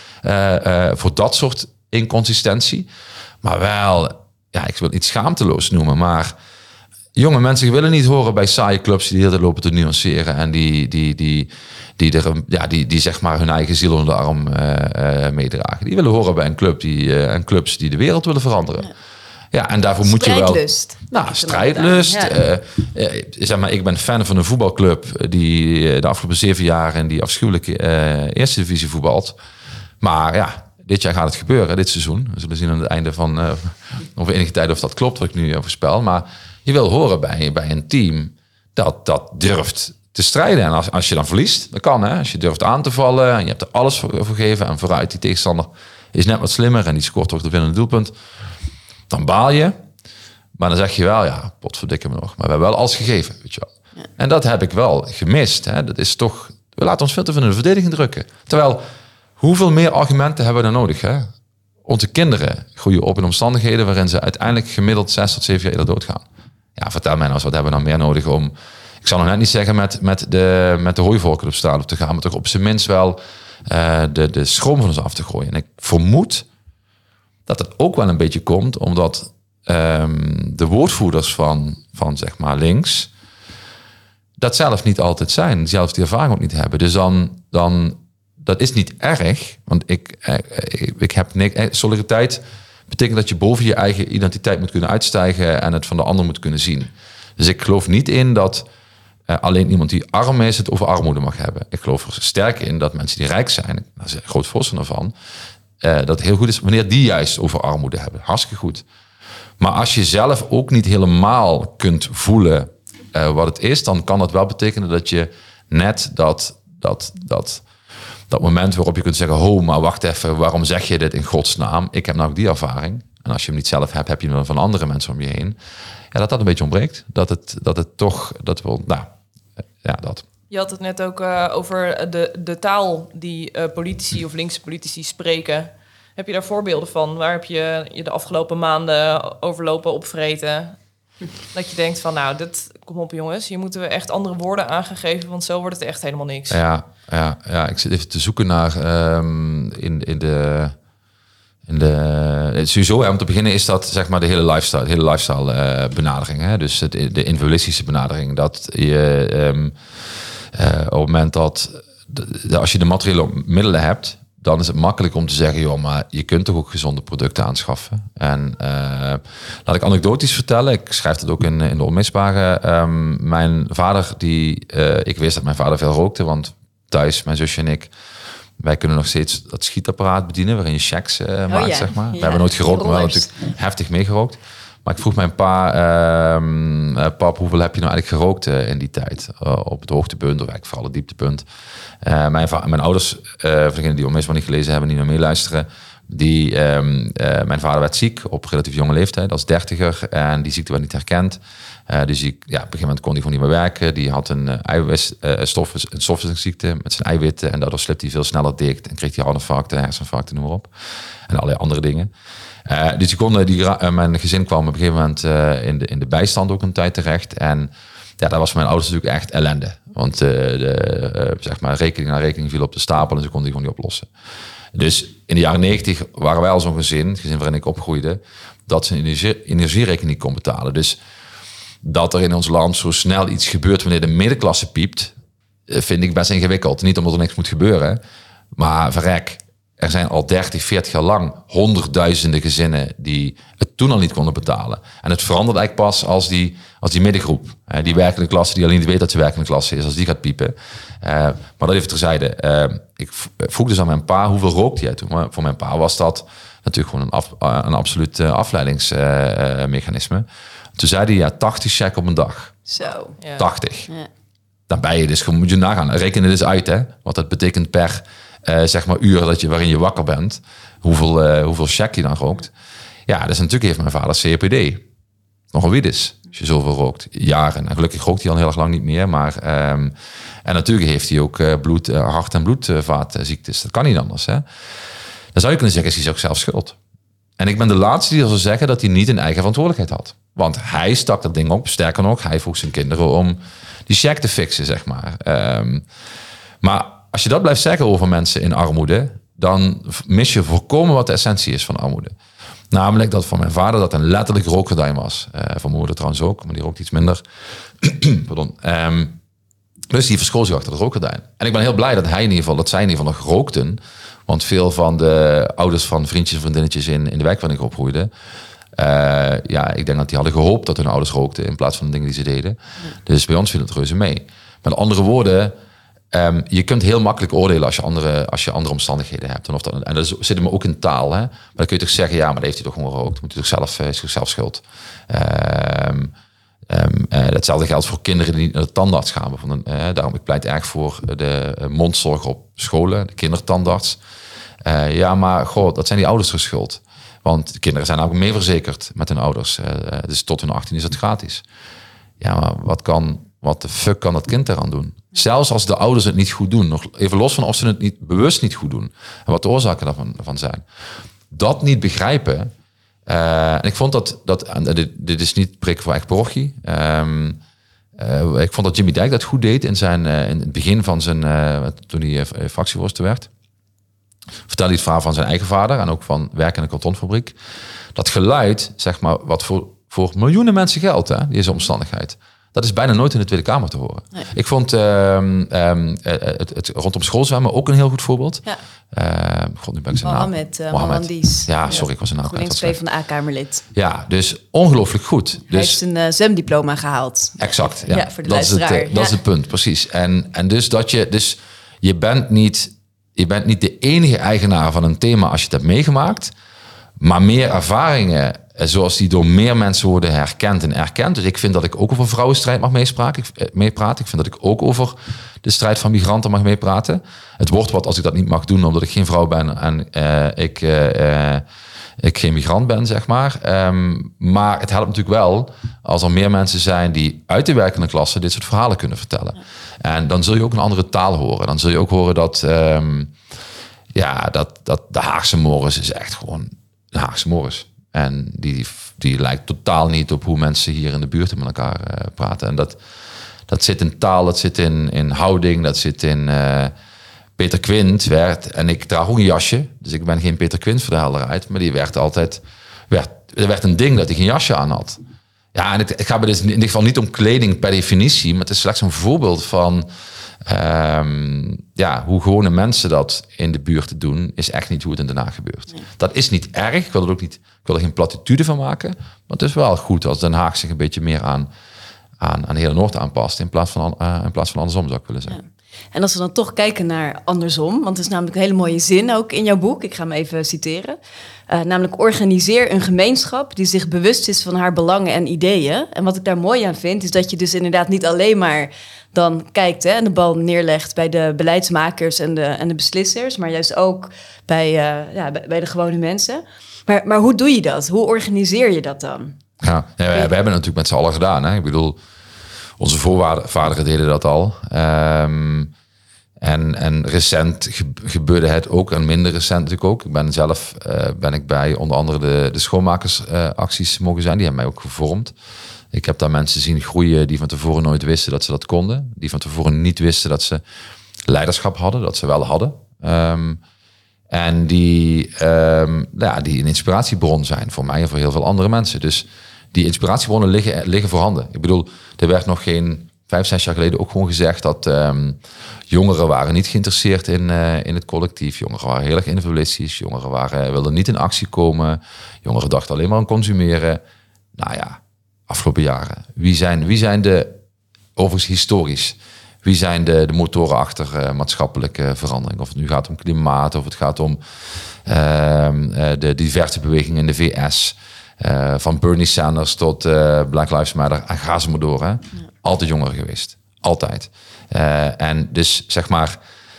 soort inconsistentie. Maar wel, ja, ik wil het niet schaamteloos noemen, maar jonge mensen willen niet horen bij saaie clubs die de hele tijd lopen te nuanceren en die zeg maar hun eigen ziel onder de arm meedragen. Die willen horen bij een club en clubs die de wereld willen veranderen. Ja, en daarvoor moet je wel. Strijdlust. Ja. Zeg maar, ik ben fan van een voetbalclub die de afgelopen 7 jaar in die afschuwelijke eerste divisie voetbalt. Maar ja, dit jaar gaat het gebeuren, dit seizoen. We zullen zien aan het einde van over enige tijd of dat klopt wat ik nu voorspel. Maar je wil horen bij een team dat durft te strijden. En als je dan verliest, dat kan, hè. Als je durft aan te vallen en je hebt er alles voor gegeven en vooruit, die tegenstander is net wat slimmer en die scoort toch de winnende doelpunt, dan baal je. Maar dan zeg je wel, ja, potverdikke me nog. Maar we hebben wel alles gegeven, weet je wel. Ja. En dat heb ik wel gemist. Hè. Dat is toch, we laten ons veel te veel in de verdediging drukken. Terwijl, hoeveel meer argumenten hebben we dan nodig, hè? Onze kinderen groeien op in omstandigheden waarin ze uiteindelijk gemiddeld 6 tot 7 jaar eerder doodgaan. Ja, vertel mij nou eens, wat hebben we dan meer nodig om, ik zal nog net niet zeggen met de hooivorken op straat op te gaan, maar toch op zijn minst wel de schroom van ons af te gooien. En ik vermoed dat het ook wel een beetje komt omdat de woordvoerders van zeg maar links dat zelf niet altijd zijn, zelf die ervaring ook niet hebben. Dus dan dat is niet erg, want ik heb niks. Solidariteit betekent dat je boven je eigen identiteit moet kunnen uitstijgen en het van de ander moet kunnen zien. Dus ik geloof niet in dat alleen iemand die arm is het over armoede mag hebben. Ik geloof er sterk in dat mensen die rijk zijn, daar is een groot voorstander van, dat het heel goed is wanneer die juist over armoede hebben. Hartstikke goed. Maar als je zelf ook niet helemaal kunt voelen wat het is, dan kan dat wel betekenen dat je net dat moment waarop je kunt zeggen, ho, maar wacht even, waarom zeg je dit in godsnaam? Ik heb nou ook die ervaring. En als je hem niet zelf hebt, heb je hem van andere mensen om je heen. Ja, dat een beetje ontbreekt. Dat het toch, dat. Je had het net ook over de taal die politici of linkse politici spreken. Heb je daar voorbeelden van? Waar heb je de afgelopen maanden overlopen opvreten? Dat je denkt van, nou, dit kom op jongens, hier moeten we echt andere woorden aan gaan geven, want zo wordt het echt helemaal niks. Ja, ik zit even te zoeken naar sowieso, om te beginnen is dat zeg maar de hele lifestyle benadering. Hè? Dus de individualistische benadering. Dat je op het moment dat als je de materiële middelen hebt, dan is het makkelijk om te zeggen, joh, maar je kunt toch ook gezonde producten aanschaffen. En laat ik anekdotisch vertellen. Ik schrijf het ook in de Onmisbare. Mijn vader, ik wist dat mijn vader veel rookte, want thuis, mijn zusje en ik, wij kunnen nog steeds dat schietapparaat bedienen, waarin je checks maakt, zeg maar. We hebben nooit gerookt, maar wel natuurlijk heftig meegerookt. Maar ik vroeg mijn pap, hoeveel heb je nou eigenlijk gerookt in die tijd? Op het hoogtepunt, of eigenlijk vooral het dieptepunt. Mijn ouders, voor degenen die Onmisbaar niet gelezen hebben, niet naar meeluisteren. Mijn vader werd ziek op relatief jonge leeftijd, als 30er. En die ziekte werd niet herkend. Op een gegeven moment kon hij gewoon niet meer werken. Die had een stofwisselingsziekte met zijn eiwitten. En daardoor slipte hij veel sneller dicht. En kreeg hij hartinfarcten, herseninfarcten, noem maar op. En allerlei andere dingen. Dus mijn gezin kwam op een gegeven moment in de bijstand ook een tijd terecht. En ja, daar was voor mijn ouders natuurlijk echt ellende. Want zeg maar rekening na rekening viel op de stapel en ze konden die gewoon niet oplossen. Dus in de jaren 90 waren wij al zo'n gezin, het gezin waarin ik opgroeide, dat ze een energierekening niet kon betalen. Dus dat er in ons land zo snel iets gebeurt wanneer de middenklasse piept, vind ik best ingewikkeld. Niet omdat er niks moet gebeuren, maar verrek. Er zijn al 30, 40 jaar lang honderdduizenden gezinnen die het toen al niet konden betalen. En het verandert eigenlijk pas als die middengroep, die werkende klasse, die alleen niet weet dat ze werkende klasse is, als die gaat piepen. Maar dat even terzijde. Ik vroeg dus aan mijn pa, hoeveel rookte jij toen? Maar voor mijn pa was dat natuurlijk gewoon een absoluut afleidingsmechanisme. Toen zei hij, 80 check op een dag. Zo. Ja. 80. Ja. Dan ben je dus, moet je nagaan. Reken het eens uit, hè. Wat dat betekent per zeg maar uur waarin je wakker bent. Hoeveel check je dan rookt. Ja, dus natuurlijk heeft mijn vader COPD. Nogal wie dus, als je zoveel rookt. Jaren. En gelukkig rookt hij al heel erg lang niet meer. Maar, en natuurlijk heeft hij ook hart- en bloedvaatziektes. Dat kan niet anders, hè. Dan zou je kunnen zeggen, is hij ook zelf schuld. En ik ben de laatste die zal zeggen dat hij niet een eigen verantwoordelijkheid had. Want hij stak dat ding op. Sterker nog, hij vroeg zijn kinderen om die check te fixen, zeg maar. Maar als je dat blijft zeggen over mensen in armoede, dan mis je volkomen wat de essentie is van armoede. Namelijk dat van mijn vader dat een letterlijk rookgordijn was. Van mijn moeder trouwens ook, maar die rookt iets minder. Pardon. Dus die verschool zich achter het rookgordijn. En ik ben heel blij dat zij in ieder geval nog rookten. Want veel van de ouders van vriendjes en vriendinnetjes in de wijk waarin ik opgroeide, ik denk dat die hadden gehoopt dat hun ouders rookten in plaats van de dingen die ze deden. Dus bij ons viel het reuze mee. Met andere woorden, je kunt heel makkelijk oordelen als je andere omstandigheden hebt. En dat zit hem ook in taal. Hè? Maar dan kun je toch zeggen, ja, maar dat heeft hij toch gewoon gerookt. Moet hij toch zelf schuld. Hetzelfde geldt voor kinderen die niet naar de tandarts gaan. Daarom ik pleit erg voor de mondzorg op scholen, de kindertandarts. Maar dat zijn die ouders er schuld. Want de kinderen zijn namelijk mee verzekerd met hun ouders. Dus tot hun 18 is het gratis. Ja, maar wat de fuck kan dat kind eraan doen? Zelfs als de ouders het niet goed doen. Nog even los van of ze het bewust niet goed doen. En wat de oorzaken daarvan zijn. Dat niet begrijpen. En ik vond dit is niet prikken voor eigen parochie. Ik vond dat Jimmy Dijk dat goed deed in het begin van toen hij fractievoorzitter werd. Vertelde hij het verhaal van zijn eigen vader en ook van werken in een kartonfabriek. Dat geluid, zeg maar, wat voor miljoenen mensen geldt, hè, deze omstandigheid. Dat is bijna nooit in de Tweede Kamer te horen. Nee. Ik vond het rondom schoolzwemmen ook een heel goed voorbeeld. Ja. Nu ben ik zijn Mohammed Dies. Ja, sorry, ik was een naam. GroenLinks PvdA-kamerlid. Ja, dus ongelooflijk goed. Hij heeft een zwemdiploma gehaald. Exact, ja. Voor de luisteraar. Dat is het punt, precies. En dus dat je bent niet de enige eigenaar van een thema als je het hebt meegemaakt, maar meer ervaringen zoals die door meer mensen worden herkend en erkend. Dus ik vind dat ik ook over vrouwenstrijd mag meepraten. Ik vind dat ik ook over de strijd van migranten mag meepraten. Het wordt wat als ik dat niet mag doen, omdat ik geen vrouw ben en ik geen migrant ben, zeg maar. Maar het helpt natuurlijk wel als er meer mensen zijn die uit de werkende klasse dit soort verhalen kunnen vertellen. Ja. En dan zul je ook een andere taal horen. Dan zul je ook horen dat de Haagse Morris is echt gewoon de Haagse Morris. En die lijkt totaal niet op hoe mensen hier in de buurt met elkaar praten. En dat zit in taal, dat zit in houding, dat zit in... Peter Quint en ik draag ook een jasje, dus ik ben geen Peter Quint voor de helderheid, maar die werd altijd... Er werd een ding dat hij geen jasje aan had. Ja, en het gaat dus in ieder geval niet om kleding per definitie, maar het is slechts een voorbeeld van hoe gewone mensen dat in de buurt doen, is echt niet hoe het in Den Haag gebeurt. Nee. Dat is niet erg, ik wil er geen platitude van maken, maar het is wel goed als Den Haag zich een beetje meer aan de hele Noord aanpast, in plaats van andersom, zou ik willen zeggen. Ja. En als we dan toch kijken naar andersom, want het is namelijk een hele mooie zin ook in jouw boek, ik ga hem even citeren. Namelijk organiseer een gemeenschap die zich bewust is van haar belangen en ideeën. En wat ik daar mooi aan vind, is dat je dus inderdaad niet alleen maar dan kijkt en de bal neerlegt bij de beleidsmakers en de beslissers, maar juist ook bij de gewone mensen. Maar hoe doe je dat? Hoe organiseer je dat dan? Ja, we hebben het natuurlijk met z'n allen gedaan. Hè? Ik bedoel, onze voorvaderen deden dat al. En recent gebeurde het ook, en minder recent natuurlijk ook. Ik ben zelf bij onder andere de schoonmakersacties mogen zijn. Die hebben mij ook gevormd. Ik heb daar mensen zien groeien die van tevoren nooit wisten dat ze dat konden. Die van tevoren niet wisten dat ze leiderschap hadden, dat ze wel hadden. En die een inspiratiebron zijn voor mij en voor heel veel andere mensen. Dus die inspiratiebronnen liggen voorhanden. Ik bedoel, er werd nog geen 5-6 jaar geleden ook gewoon gezegd dat jongeren waren niet geïnteresseerd in het collectief. Jongeren waren heel erg individualistisch. Jongeren wilden niet in actie komen. Jongeren dachten alleen maar aan consumeren. Nou ja, afgelopen jaren. Wie zijn overigens historisch, wie zijn de motoren achter maatschappelijke verandering? Of het nu gaat om klimaat, of het gaat om de diverse bewegingen in de VS... van Bernie Sanders tot Black Lives Matter, en ga ze maar door. Hè? Ja. Altijd jongeren geweest. Altijd. En dus zeg maar,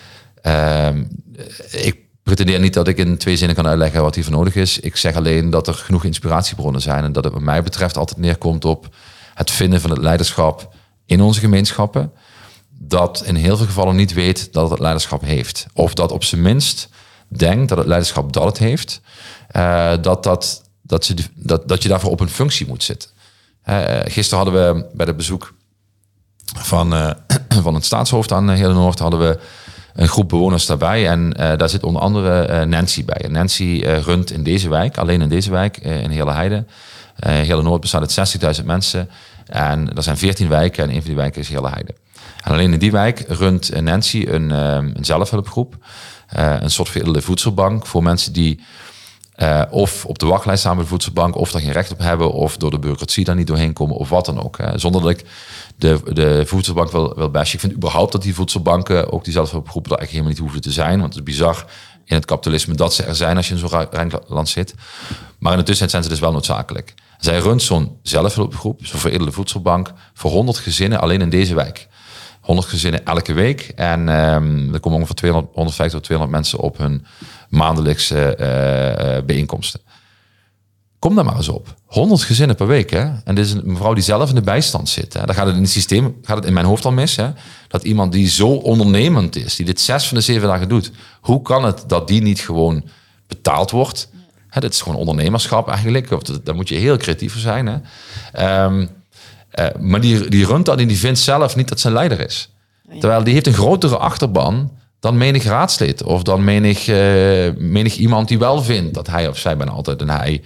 ik pretendeer niet dat ik in 2 zinnen kan uitleggen wat hiervoor nodig is. Ik zeg alleen dat er genoeg inspiratiebronnen zijn en dat het wat mij betreft altijd neerkomt op het vinden van het leiderschap in onze gemeenschappen, dat in heel veel gevallen niet weet dat het leiderschap heeft. Of dat op zijn minst denkt dat het leiderschap dat het heeft, dat je daarvoor op een functie moet zitten. Gisteren hadden we bij het bezoek van het staatshoofd aan Hele Noord hadden we een groep bewoners daarbij. En daar zit onder andere Nancy bij. En Nancy runt in deze wijk, alleen in deze wijk, in Hele Heide. Hele Noord bestaat uit 60.000 mensen. En er zijn 14 wijken en een van die wijken is Hele Heide. En alleen in die wijk runt Nancy een zelfhulpgroep. Een soort veredelde voedselbank voor mensen die of op de wachtlijst staan bij de voedselbank, of daar geen recht op hebben, of door de bureaucratie daar niet doorheen komen, of wat dan ook. Zonder dat ik de voedselbank wil bashen. Ik vind überhaupt dat die voedselbanken, ook die zelfhulpgroepen, daar eigenlijk helemaal niet hoeven te zijn. Want het is bizar in het kapitalisme dat ze er zijn als je in zo'n rijk land zit. Maar in de tussentijd zijn ze dus wel noodzakelijk. Zij runt zo'n zelfhulpgroep, zo'n veredelde voedselbank, voor 100 gezinnen alleen in deze wijk. 100 gezinnen elke week. En er komen ongeveer 150 tot 200 mensen op hun maandelijkse bijeenkomsten. Kom daar maar eens op. 100 gezinnen per week. Hè? En dit is een mevrouw die zelf in de bijstand zit. Hè? Dan gaat het in het systeem, gaat het in mijn hoofd al mis. Hè? Dat iemand die zo ondernemend is, die dit 6 van de 7 dagen doet. Hoe kan het dat die niet gewoon betaald wordt? Hè, dit is gewoon ondernemerschap eigenlijk. Daar moet je heel creatief voor zijn. Hè? Maar die runt dat en die vindt zelf niet dat zijn leider is. Terwijl die heeft een grotere achterban dan menig raadslid. Of dan menig iemand die wel vindt dat hij of zij bijna altijd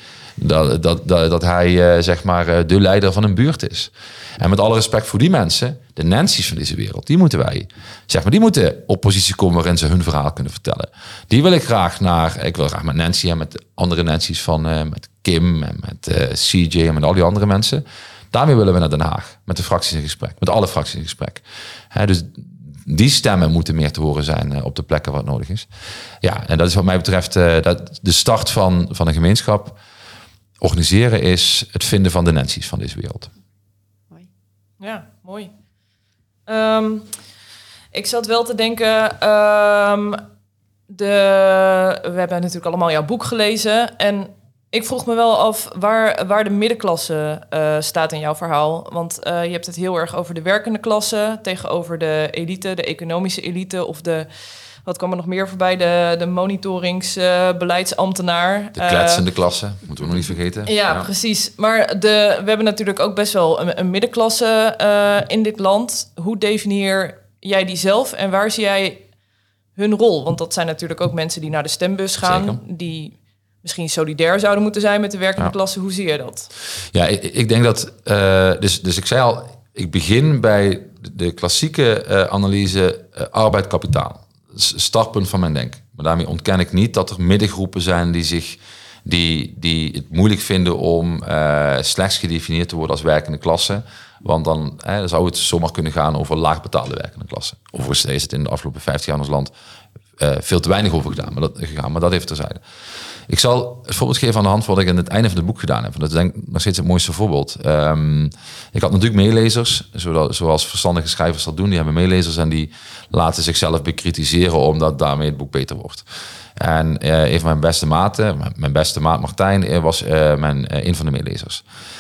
dat hij zeg maar de leider van een buurt is. En met alle respect voor die mensen, de Nancy's van deze wereld, die moeten op positie komen waarin ze hun verhaal kunnen vertellen. Die wil ik graag ik wil graag met Nancy en met andere Nancy's met Kim en met CJ en met al die andere mensen. Daarmee willen we naar Den Haag, met de fracties in gesprek, met alle fracties in gesprek. Dus die stemmen moeten meer te horen zijn op de plekken waar het nodig is. Ja, en dat is wat mij betreft de start van een gemeenschap. Organiseren is het vinden van de Nancy's van deze wereld. Mooi. Ja, mooi. Ik zat wel te denken, we hebben natuurlijk allemaal jouw boek gelezen en ik vroeg me wel af waar de middenklasse staat in jouw verhaal. Want je hebt het heel erg over de werkende klasse tegenover de elite, de economische elite of de Wat kwam er nog meer voorbij? De monitoringsbeleidsambtenaar. De kletsende klasse, moeten we nog niet vergeten. Ja, precies. Maar we hebben natuurlijk ook best wel een middenklasse in dit land. Hoe definieer jij die zelf en waar zie jij hun rol? Want dat zijn natuurlijk ook mensen die naar de stembus gaan. Zeker. Die misschien solidair zouden moeten zijn met de werkende klasse. Hoe zie je dat? Ja, ik denk dat... Dus ik zei al, ik begin bij de klassieke analyse arbeid, kapitaal. Dat is het startpunt van mijn denken. Maar daarmee ontken ik niet dat er middengroepen zijn die het moeilijk vinden om slechts gedefinieerd te worden als werkende klasse. Want dan zou het zomaar kunnen gaan over laagbetaalde werkende klasse. Overigens is het in de afgelopen 50 jaar in ons land veel te weinig over gedaan. Maar dat even terzijde. Ik zal het voorbeeld geven aan de hand wat ik aan het einde van het boek gedaan heb. Dat is denk ik nog steeds het mooiste voorbeeld. Ik had natuurlijk meelezers, zoals verstandige schrijvers dat doen. Die hebben meelezers en die laten zichzelf bekritiseren omdat daarmee het boek beter wordt. En een van mijn beste maat Martijn was een van de meelezers.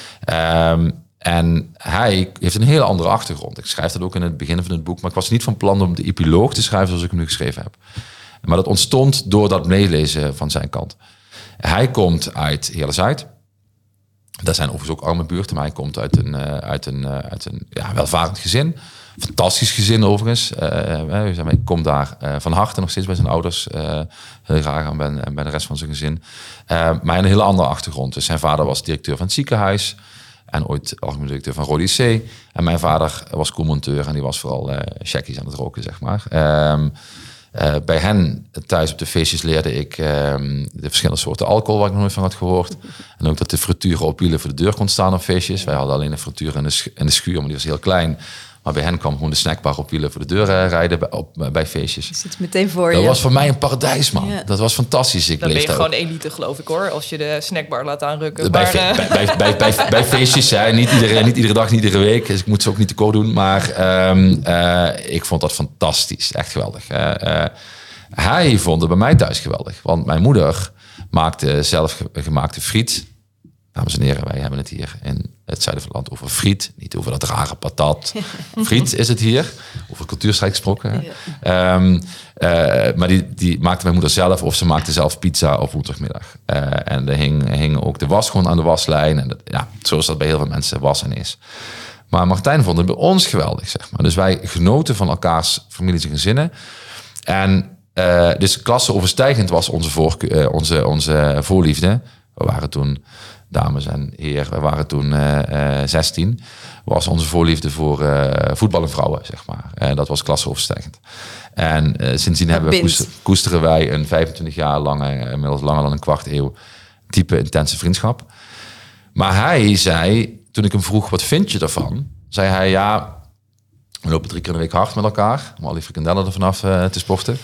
En hij heeft een hele andere achtergrond. Ik schrijf dat ook in het begin van het boek. Maar ik was niet van plan om de epiloog te schrijven zoals ik hem nu geschreven heb. Maar dat ontstond door dat meelezen van zijn kant. Hij komt uit Heerlen-Zuid. Dat zijn overigens ook arme buurten, maar hij komt uit een welvarend gezin. Fantastisch gezin overigens. Ik kom daar van harte nog steeds bij zijn ouders heel graag aan en bij de rest van zijn gezin. Maar een hele andere achtergrond. Dus zijn vader was directeur van het ziekenhuis en ooit algemeen directeur van Rode C. En mijn vader was koelmonteur en die was vooral checkies aan het roken, zeg maar. Bij hen thuis op de feestjes leerde ik de verschillende soorten alcohol waar ik nog nooit van had gehoord. En ook dat de frituren op wielen voor de deur kon staan op feestjes. Wij hadden alleen een frituur in de schuur, maar die was heel klein. Maar bij hen kwam gewoon de snackbar op wielen voor de deur rijden bij feestjes. Je zit meteen voor je. Dat was voor mij een paradijs, man. Ja. Dat was fantastisch. Dan ben je gewoon elite, geloof ik, hoor. Als je de snackbar laat aanrukken. Bij feestjes, hè. Niet iedere dag, niet iedere week. Dus ik moet ze ook niet te koop doen. Maar ik vond dat fantastisch. Echt geweldig. Hij vond het bij mij thuis geweldig. Want mijn moeder maakte zelfgemaakte friet. Dames en heren, wij hebben het hier in het zuiden van het land over friet. Niet over dat rare patat. Friet is het hier. Over cultuurstrijd gesproken. Ja. Maar die maakte mijn moeder zelf. Of ze maakte zelf pizza op woensdagmiddag. En er hing ook de was gewoon aan de waslijn. En zo is dat bij heel veel mensen was en is. Maar Martijn vond het bij ons geweldig, zeg maar. Dus wij genoten van elkaars families en gezinnen. En dus klasseoverstijgend was onze voorliefde. We waren toen... Dames en heren, we waren toen 16. Was onze voorliefde voor voetbal en vrouwen, zeg maar. Dat was klasseoverstijgend. En sindsdien koesteren wij een 25 jaar lange, inmiddels langer dan een kwart eeuw, type intense vriendschap. Maar hij zei, toen ik hem vroeg, wat vind je ervan? Zei hij, ja, we lopen 3 keer in de week hard met elkaar, om al die frikandellen er vanaf te sporten.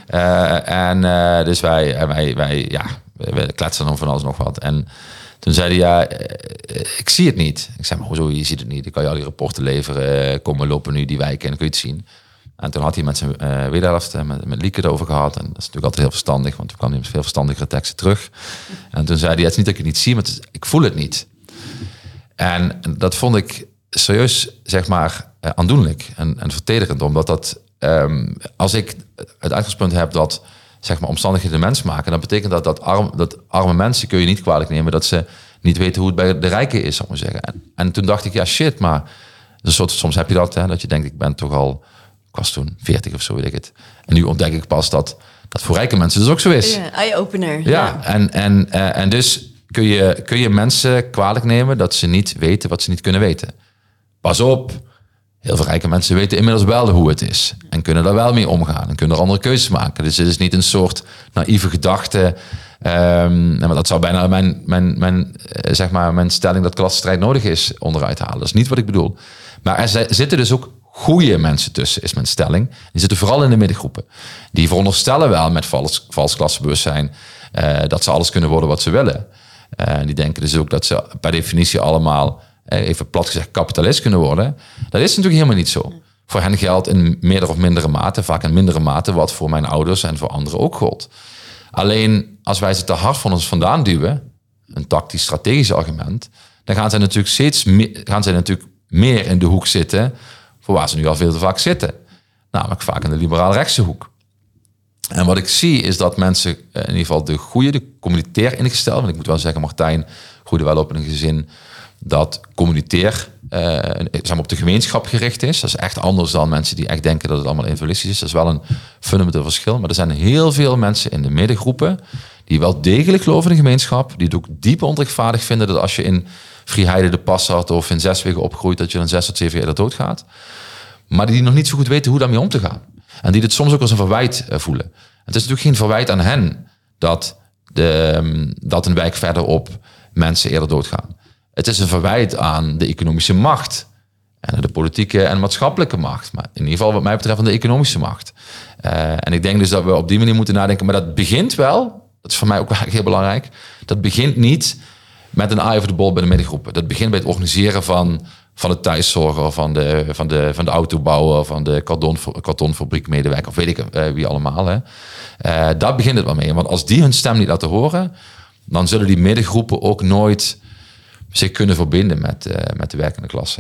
Dus we kletsen dan van alles nog wat. En toen zei hij, ik zie het niet. Ik zei, maar hoezo, je ziet het niet? Ik kan je al die rapporten leveren. Kom, we lopen nu die wijken en dan kun je het zien. En toen had hij met zijn wederhelft, met Lieke erover gehad. En dat is natuurlijk altijd heel verstandig, want toen kwam hij met veel verstandigere teksten terug. En toen zei hij, het is niet dat ik het niet zie, maar ik voel het niet. En dat vond ik serieus, zeg maar, aandoenlijk en vertederend. Omdat dat, als ik het uitgangspunt heb dat... zeg maar, omstandigheden de mens maken. Dan betekent dat arme mensen kun je niet kwalijk nemen dat ze niet weten hoe het bij de rijken is, zal ik maar zeggen. En toen dacht ik, ja shit, maar soms heb je dat, hè, dat je denkt, ik was toen 40 of zo, weet ik het. En nu ontdek ik pas dat voor rijke mensen dus ook zo is. Ja, eye-opener. Ja. En dus kun je mensen kwalijk nemen dat ze niet weten wat ze niet kunnen weten. Pas op. Heel veel rijke mensen weten inmiddels wel hoe het is. En kunnen daar wel mee omgaan. En kunnen er andere keuzes maken. Dus het is niet een soort naïeve gedachte. Maar dat zou bijna mijn stelling dat klassenstrijd nodig is onderuit halen. Dat is niet wat ik bedoel. Maar er zitten dus ook goede mensen tussen, is mijn stelling. Die zitten vooral in de middengroepen. Die veronderstellen wel met vals klassenbewustzijn dat ze alles kunnen worden wat ze willen. Die denken dus ook dat ze per definitie allemaal... even plat gezegd kapitalist kunnen worden. Dat is natuurlijk helemaal niet zo. Voor hen geldt in meerdere of mindere mate, vaak in mindere mate, wat voor mijn ouders en voor anderen ook gold. Alleen als wij ze te hard van ons vandaan duwen, een tactisch-strategisch argument, dan gaan zij natuurlijk meer in de hoek zitten voor waar ze nu al veel te vaak zitten. Namelijk vaak in de liberaal-rechtse hoek. En wat ik zie is dat mensen, in ieder geval de communitair ingesteld, want ik moet wel zeggen, Martijn groeide wel op in een gezin dat communitair op de gemeenschap gericht is. Dat is echt anders dan mensen die echt denken dat het allemaal individualistisch is. Dat is wel een fundamenteel verschil. Maar er zijn heel veel mensen in de middengroepen die wel degelijk geloven in de gemeenschap, die het ook diep onrechtvaardig vinden dat als je in Vrijheide de Pas had of in Zeswegen opgroeit, dat je dan 6 tot 7 jaar doodgaat. Maar die nog niet zo goed weten hoe daarmee om te gaan. En die dit soms ook als een verwijt voelen. Het is natuurlijk geen verwijt aan hen dat een wijk verderop mensen eerder doodgaan. Het is een verwijt aan de economische macht. En de politieke en maatschappelijke macht. Maar in ieder geval wat mij betreft aan de economische macht. En ik denk dus dat we op die manier moeten nadenken. Maar dat begint wel, dat is voor mij ook wel heel belangrijk. Dat begint niet met een eye over de bol bij de middengroepen. Dat begint bij het organiseren van de thuiszorger, van de autobouwer, van de kartonfabriekmedewerker, of weet ik wie allemaal. Hè. Daar begint het wel mee. Want als die hun stem niet laten horen, dan zullen die middengroepen ook nooit zich kunnen verbinden met de werkende klasse.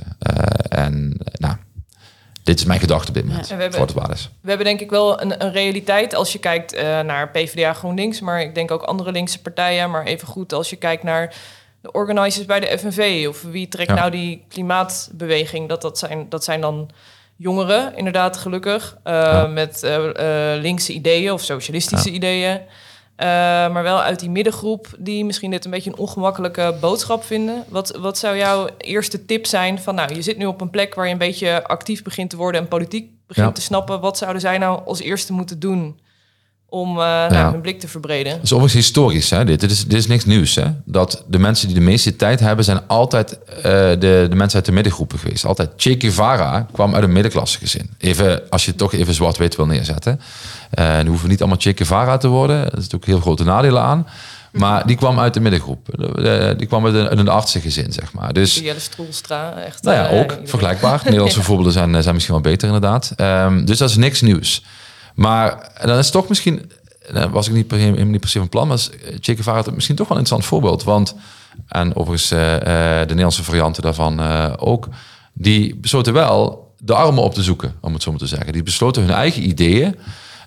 Dit is mijn gedachte op dit moment, voor wat het waar is. We hebben denk ik wel een realiteit als je kijkt naar PvdA GroenLinks, maar ik denk ook andere linkse partijen, maar even goed als je kijkt naar de organizers bij de FNV, of wie trekt nou die klimaatbeweging, dat zijn dan jongeren, inderdaad gelukkig, met linkse ideeën of socialistische ideeën. Maar wel uit die middengroep die misschien dit een beetje een ongemakkelijke boodschap vinden. Wat zou jouw eerste tip zijn van, nou, je zit nu op een plek waar je een beetje actief begint te worden en politiek begint te snappen. Wat zouden zij nou als eerste moeten doen om hun blik te verbreden? Het is overigens historisch, hè? Dit is niks nieuws. Hè? Dat de mensen die de meeste tijd hebben, zijn altijd de mensen uit de middengroepen geweest. Altijd. Che Guevara kwam uit een middenklassegezin. Even, als je het toch even zwart-wit wil neerzetten. En hoeven niet allemaal Che Guevara te worden. Dat is natuurlijk heel grote nadelen aan. Maar die kwam uit de middengroep. Die kwam uit een artsengezin, zeg maar. Dus, Jelle Stroelstra, echt. Nou ja, ook vergelijkbaar. Nederlandse voorbeelden zijn misschien wel beter, inderdaad. Dus dat is niks nieuws. Maar dan is het toch misschien, was ik niet per se van plan, maar Che Guevara is misschien toch wel een interessant voorbeeld. Want, en overigens de Nederlandse varianten daarvan ook, die besloten wel de armen op te zoeken, om het zo maar te zeggen. Die besloten hun eigen ideeën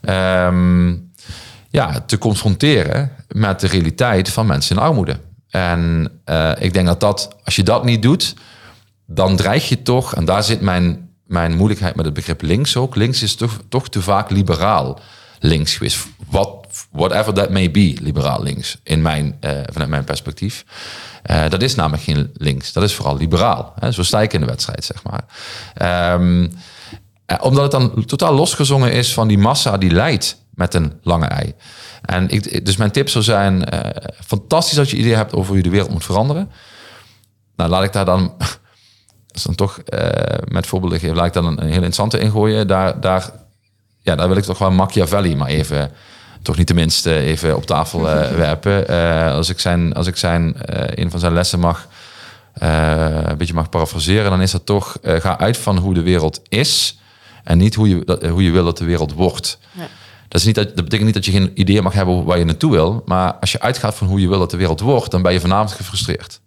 te confronteren met de realiteit van mensen in armoede. En ik denk dat als je dat niet doet, dan dreig je toch, en daar zit mijn moeilijkheid met het begrip links ook. Links is toch te vaak liberaal links geweest. Whatever that may be, liberaal links, vanuit mijn perspectief. Dat is namelijk geen links. Dat is vooral liberaal. Hè? Zo sta ik in de wedstrijd, zeg maar. Omdat het dan totaal losgezongen is van die massa die lijdt met een lange ei. En dus mijn tip zou zijn, fantastisch dat je idee hebt over hoe je de wereld moet veranderen. Nou, laat ik daar dan... Dus dan toch met voorbeelden geven, laat ik dan een heel interessante ingooien. Daar wil ik toch wel Machiavelli maar even, toch niet tenminste, even op tafel werpen. Als ik een van zijn lessen een beetje mag parafraseren, dan is dat toch, ga uit van hoe de wereld is en niet hoe je wil dat de wereld wordt. Ja. Dat betekent niet dat je geen idee mag hebben waar je naartoe wil, maar als je uitgaat van hoe je wil dat de wereld wordt, dan ben je vanavond gefrustreerd.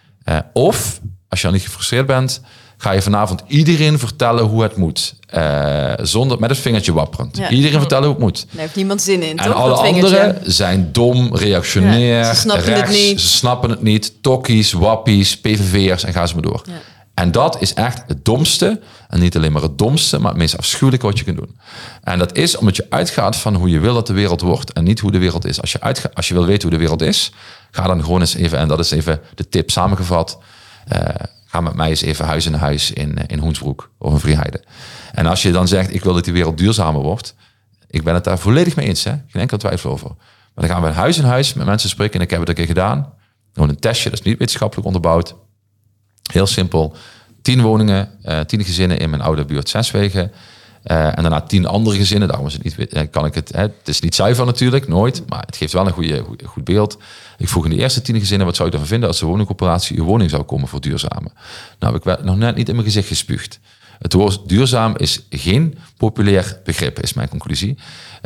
Of als je al niet gefrustreerd bent, ga je vanavond iedereen vertellen hoe het moet. Met het vingertje wapperend. Ja. Iedereen vertellen hoe het moet. Daar heeft niemand zin in, en toch? Alle anderen zijn dom, reactionair, ze snappen rechts. Het niet. Ze snappen het niet. Tokkies, wappies, PVV'ers en ga ze maar door. Ja. En dat is echt het domste. En niet alleen maar het domste, maar het meest afschuwelijke wat je kunt doen. En dat is omdat je uitgaat van hoe je wil dat de wereld wordt. En niet hoe de wereld is. Als je wil weten hoe de wereld is, ga dan gewoon eens even, en dat is even de tip samengevat, ga met mij eens even huis in huis in Hoensbroek of in Vrijheide. En als je dan zegt, ik wil dat die wereld duurzamer wordt, ik ben het daar volledig mee eens, hè? Geen enkele twijfel over. Maar dan gaan we huis in huis met mensen spreken, en ik heb het een keer gedaan. Gewoon een testje, dat is niet wetenschappelijk onderbouwd. Heel simpel. 10 woningen, 10 gezinnen in mijn oude buurt Zeswegen. En daarna 10 andere gezinnen. Daarom is het niet, kan ik het. Het is niet zuiver natuurlijk, nooit. Maar het geeft wel een goed beeld. Ik vroeg in de eerste 10 gezinnen, wat zou je ervan vinden als de woningcorporatie uw woning zou komen voor duurzamen? Nou, ik werd nog net niet in mijn gezicht gespuugd. Het woord duurzaam is geen populair begrip, is mijn conclusie.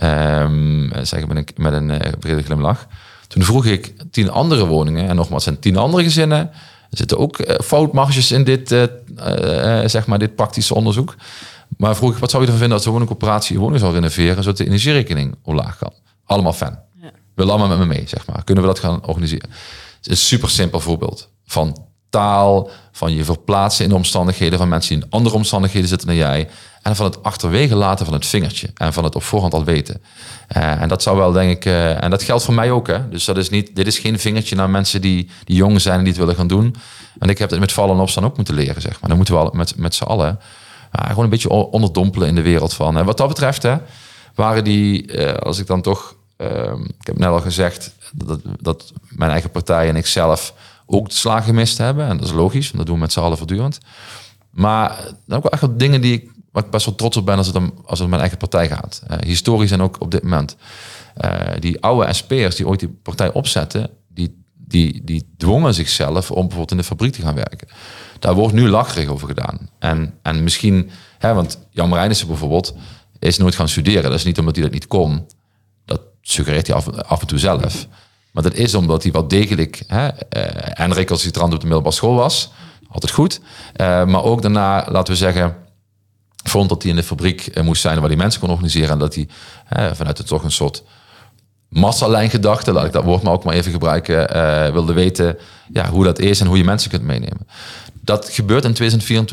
Zeg ik met een brede glimlach. Toen vroeg ik 10 andere woningen, en nogmaals, zijn 10 andere gezinnen. Er zitten ook foutmarges in dit praktische onderzoek. Maar vroeg ik, wat zou je ervan vinden als de woningcorporatie je woning zou renoveren, zodat de energierekening omlaag kan? Allemaal fan. Willen allemaal met me mee, zeg maar. Kunnen we dat gaan organiseren? Het is een super simpel voorbeeld van taal, van je verplaatsen in de omstandigheden van mensen die in andere omstandigheden zitten dan jij. En van het achterwege laten van het vingertje. En van het op voorhand al weten. En dat zou wel, denk ik... en dat geldt voor mij ook. Hè? Dus dat is niet, dit is geen vingertje naar mensen die jong zijn en die het willen gaan doen. En ik heb het met vallen en opstaan ook moeten leren, zeg maar. Dan moeten we al met z'n allen gewoon een beetje onderdompelen in de wereld van. En wat dat betreft, hè, waren die... als ik dan toch... ik heb net al gezegd dat mijn eigen partij en ik zelf ook de slag gemist hebben. En dat is logisch, want dat doen we met z'n allen voortdurend. Maar dan ook wel echt wat dingen waar ik best wel trots op ben als het om mijn eigen partij gaat. Historisch en ook op dit moment. Die oude SP'ers die ooit die partij opzetten, die dwongen zichzelf om bijvoorbeeld in de fabriek te gaan werken. Daar wordt nu lacherig over gedaan. En misschien, want Jan Marijnissen bijvoorbeeld is nooit gaan studeren. Dat is niet omdat hij dat niet kon. Dat suggereert hij af en toe zelf. Maar dat is omdat hij wel degelijk... en recalcitrant op de middelbare school was. Altijd goed. Maar ook daarna, laten we zeggen... vond dat hij in de fabriek moest zijn waar hij mensen kon organiseren. En dat hij vanuit het toch een soort massalijngedachte... laat ik dat woord maar ook maar even gebruiken... wilde weten hoe dat is en hoe je mensen kunt meenemen. Dat gebeurt in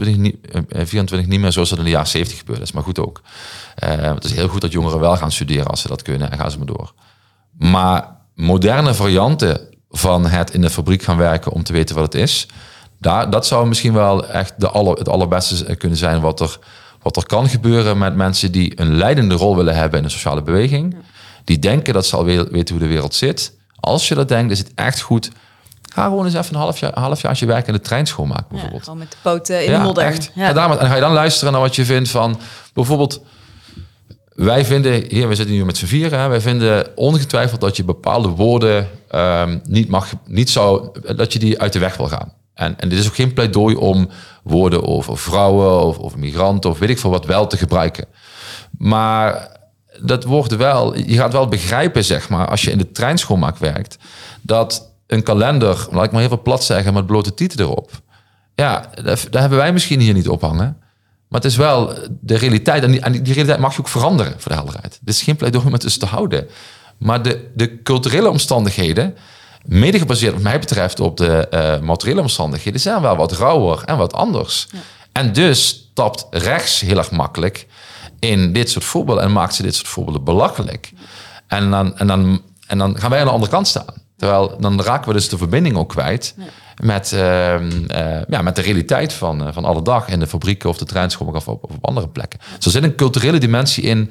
2024 niet meer zoals dat in de jaren 70 gebeurde. Dat is maar goed ook. Het is heel goed dat jongeren wel gaan studeren als ze dat kunnen. En gaan ze maar door. Maar moderne varianten van het in de fabriek gaan werken... om te weten wat het is... dat zou misschien wel echt het allerbeste kunnen zijn... wat er kan gebeuren met mensen die een leidende rol willen hebben... in de sociale beweging. Die denken dat ze al weten hoe de wereld zit. Als je dat denkt, is het echt goed... Ga gewoon eens even een halfjaartje werken in de trein schoonmaken, bijvoorbeeld. Gewoon met de poten in de modder. Echt. Ja. En ga je dan luisteren naar wat je vindt van... Bijvoorbeeld, wij vinden... we zitten hier met z'n vieren. Wij vinden ongetwijfeld dat je bepaalde woorden dat je die uit de weg wil gaan. En dit is ook geen pleidooi om woorden over vrouwen of migranten... of weet ik veel wat wel te gebruiken. Maar dat wordt wel... Je gaat wel begrijpen, zeg maar, als je in de treinschoonmaak werkt... dat een kalender, laat ik maar even plat zeggen... met blote tieten erop. Ja, daar hebben wij misschien hier niet ophangen. Maar het is wel de realiteit. En die realiteit mag je ook veranderen, voor de helderheid. Dit is geen pleidooi om het dus te houden. Maar de culturele omstandigheden... mede gebaseerd wat mij betreft op de materiële omstandigheden... zijn wel wat rauwer en wat anders. Ja. En dus tapt rechts heel erg makkelijk in dit soort voorbeelden... en maakt ze dit soort voorbeelden belachelijk. En dan gaan wij aan de andere kant staan. Terwijl dan raken we dus de verbinding ook kwijt... met de realiteit van alle dag... in de fabrieken of de treinschoonmaak of op andere plekken. Dus er zit een culturele dimensie in...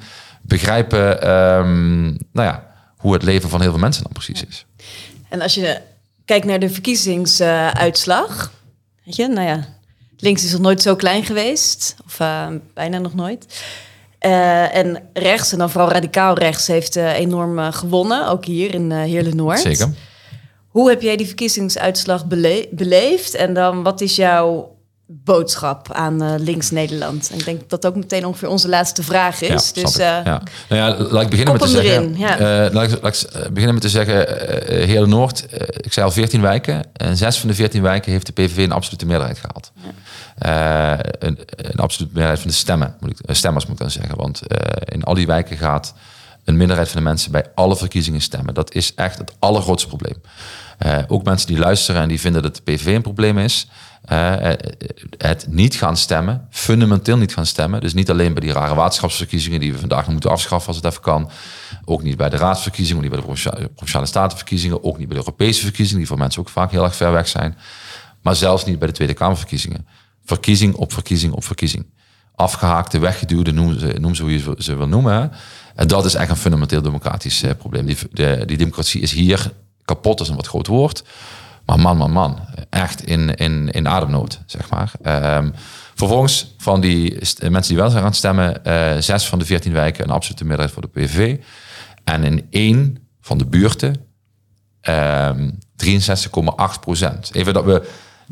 begrijpen hoe het leven van heel veel mensen dan precies is. En als je kijkt naar de verkiezingsuitslag... weet je, links is nog nooit zo klein geweest. Of bijna nog nooit. En rechts, en dan vooral radicaal rechts... heeft enorm gewonnen, ook hier in Heerlen-Noord. Zeker. Hoe heb jij die verkiezingsuitslag beleefd? En dan, wat is jouw boodschap aan Links-Nederland? En ik denk dat ook meteen ongeveer onze laatste vraag is. Ja, dus, laat ik beginnen met te zeggen... laat ik beginnen met te zeggen... Heerlen-Noord, ik zei al 14 wijken... en 6 van de 14 wijken heeft de PVV een absolute meerderheid gehaald. Ja. Een absolute meerderheid van de stemmers moet ik dan zeggen. Want in al die wijken gaat... een minderheid van de mensen bij alle verkiezingen stemmen. Dat is echt het allergrootste probleem. Ook mensen die luisteren en die vinden dat de PVV een probleem is. Het niet gaan stemmen, fundamenteel niet gaan stemmen. Dus niet alleen bij die rare waterschapsverkiezingen... die we vandaag nog moeten afschaffen als het even kan. Ook niet bij de raadsverkiezingen, ook niet bij de provinciale statenverkiezingen... ook niet bij de Europese verkiezingen, die voor mensen ook vaak heel erg ver weg zijn. Maar zelfs niet bij de Tweede Kamerverkiezingen. Verkiezing op verkiezing op verkiezing. Afgehaakte, weggeduwde, noem ze hoe je ze wil noemen... Hè. En dat is echt een fundamenteel democratisch probleem. Die democratie is hier kapot, is een wat groot woord. Maar man. Echt in ademnood, zeg maar. Vervolgens van die mensen die wel zijn gaan stemmen... 6 van de 14 wijken een absolute meerderheid voor de PVV. En in 1 van de buurten 63,8%. Even dat we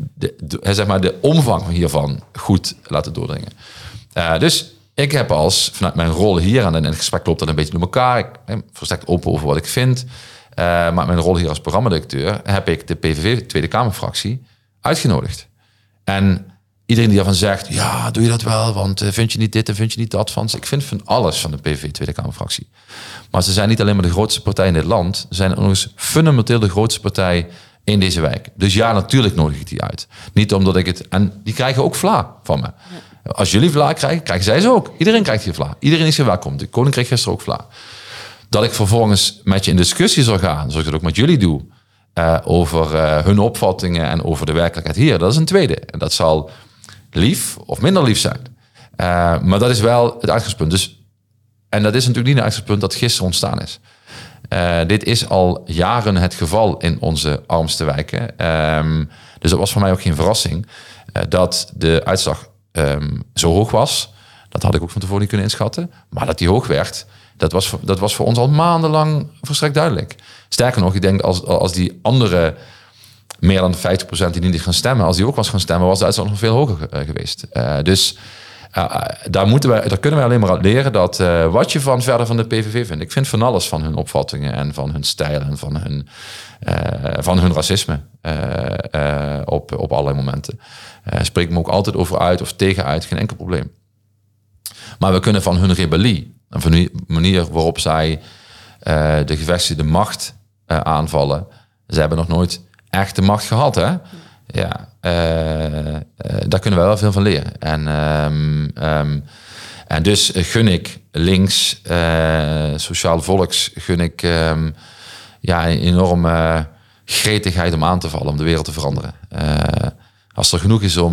de omvang hiervan goed laten doordringen. Dus... ik heb vanuit mijn rol hier, en in het gesprek loopt dat een beetje door elkaar. Ik ben volstrekt open over wat ik vind. Maar mijn rol hier als programmadirecteur heb ik de PVV Tweede Kamerfractie uitgenodigd. En iedereen die daarvan zegt, ja, doe je dat wel? Want vind je niet dit en vind je niet dat van? Ik vind van alles van de PVV Tweede Kamerfractie. Maar ze zijn niet alleen maar de grootste partij in dit land. Ze zijn ook nog eens fundamenteel de grootste partij in deze wijk. Dus ja, natuurlijk nodig ik die uit. Niet omdat ik het... En die krijgen ook vla van me. Ja. Als jullie vla krijgen, krijgen zij ze ook. Iedereen krijgt hier vla. Iedereen is hier welkom. De koning kreeg gisteren ook vla. Dat ik vervolgens met je in discussie zal gaan, zoals ik dat ook met jullie doe, over hun opvattingen en over de werkelijkheid hier. Dat is een tweede. En dat zal lief of minder lief zijn. Maar dat is wel het uitgangspunt. Dus, en dat is natuurlijk niet het uitgangspunt dat gisteren ontstaan is. Dit is al jaren het geval in onze armste wijken. Dus dat was voor mij ook geen verrassing. Dat de uitslag zo hoog was. Dat had ik ook van tevoren niet kunnen inschatten. Maar dat die hoog werd, dat was voor ons al maandenlang volstrekt duidelijk. Sterker nog, ik denk als die andere meer dan 50% die niet gaan stemmen, als die ook was gaan stemmen, was de uitslag nog veel hoger geweest. Dus daar kunnen wij alleen maar uit leren dat wat je verder van de PVV vindt. Ik vind van alles van hun opvattingen en van hun stijl en van hun racisme op allerlei momenten. Spreek me ook altijd over uit of tegenuit, geen enkel probleem. Maar we kunnen van hun rebellie en van de manier waarop zij de gevestigde macht aanvallen. Ze hebben nog nooit echt de macht gehad, hè? Ja, daar kunnen we wel veel van leren. En dus gun ik links, sociaal volks, gun ik een enorme gretigheid om aan te vallen, om de wereld te veranderen. Als er genoeg is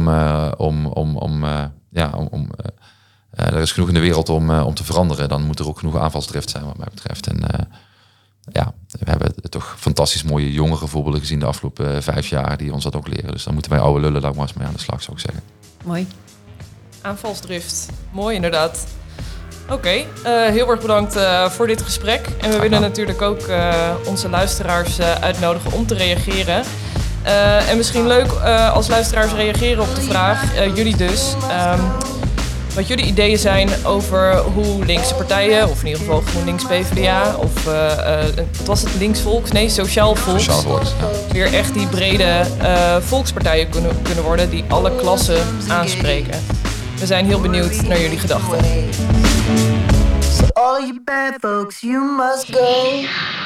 er is genoeg in de wereld om te veranderen, dan moet er ook genoeg aanvalsdrift zijn, wat mij betreft. En we hebben toch fantastisch mooie jongere voorbeelden gezien de afgelopen 5 jaar die ons dat ook leren. Dus dan moeten wij oude lullen daar maar eens mee aan de slag, zou ik zeggen. Mooi. Aanvalsdrift. Mooi, inderdaad. Oké, heel erg bedankt voor dit gesprek. En we willen natuurlijk ook onze luisteraars uitnodigen om te reageren. En misschien leuk als luisteraars reageren op de vraag, jullie dus, wat jullie ideeën zijn over hoe linkse partijen, of in ieder geval GroenLinks, PvdA, of wat was het, linksvolks? Nee, sociaal volks. Sociaal volks, ja. Weer echt die brede volkspartijen kunnen worden die alle klassen aanspreken. We zijn heel benieuwd naar jullie gedachten. So all you bad folks, you must go.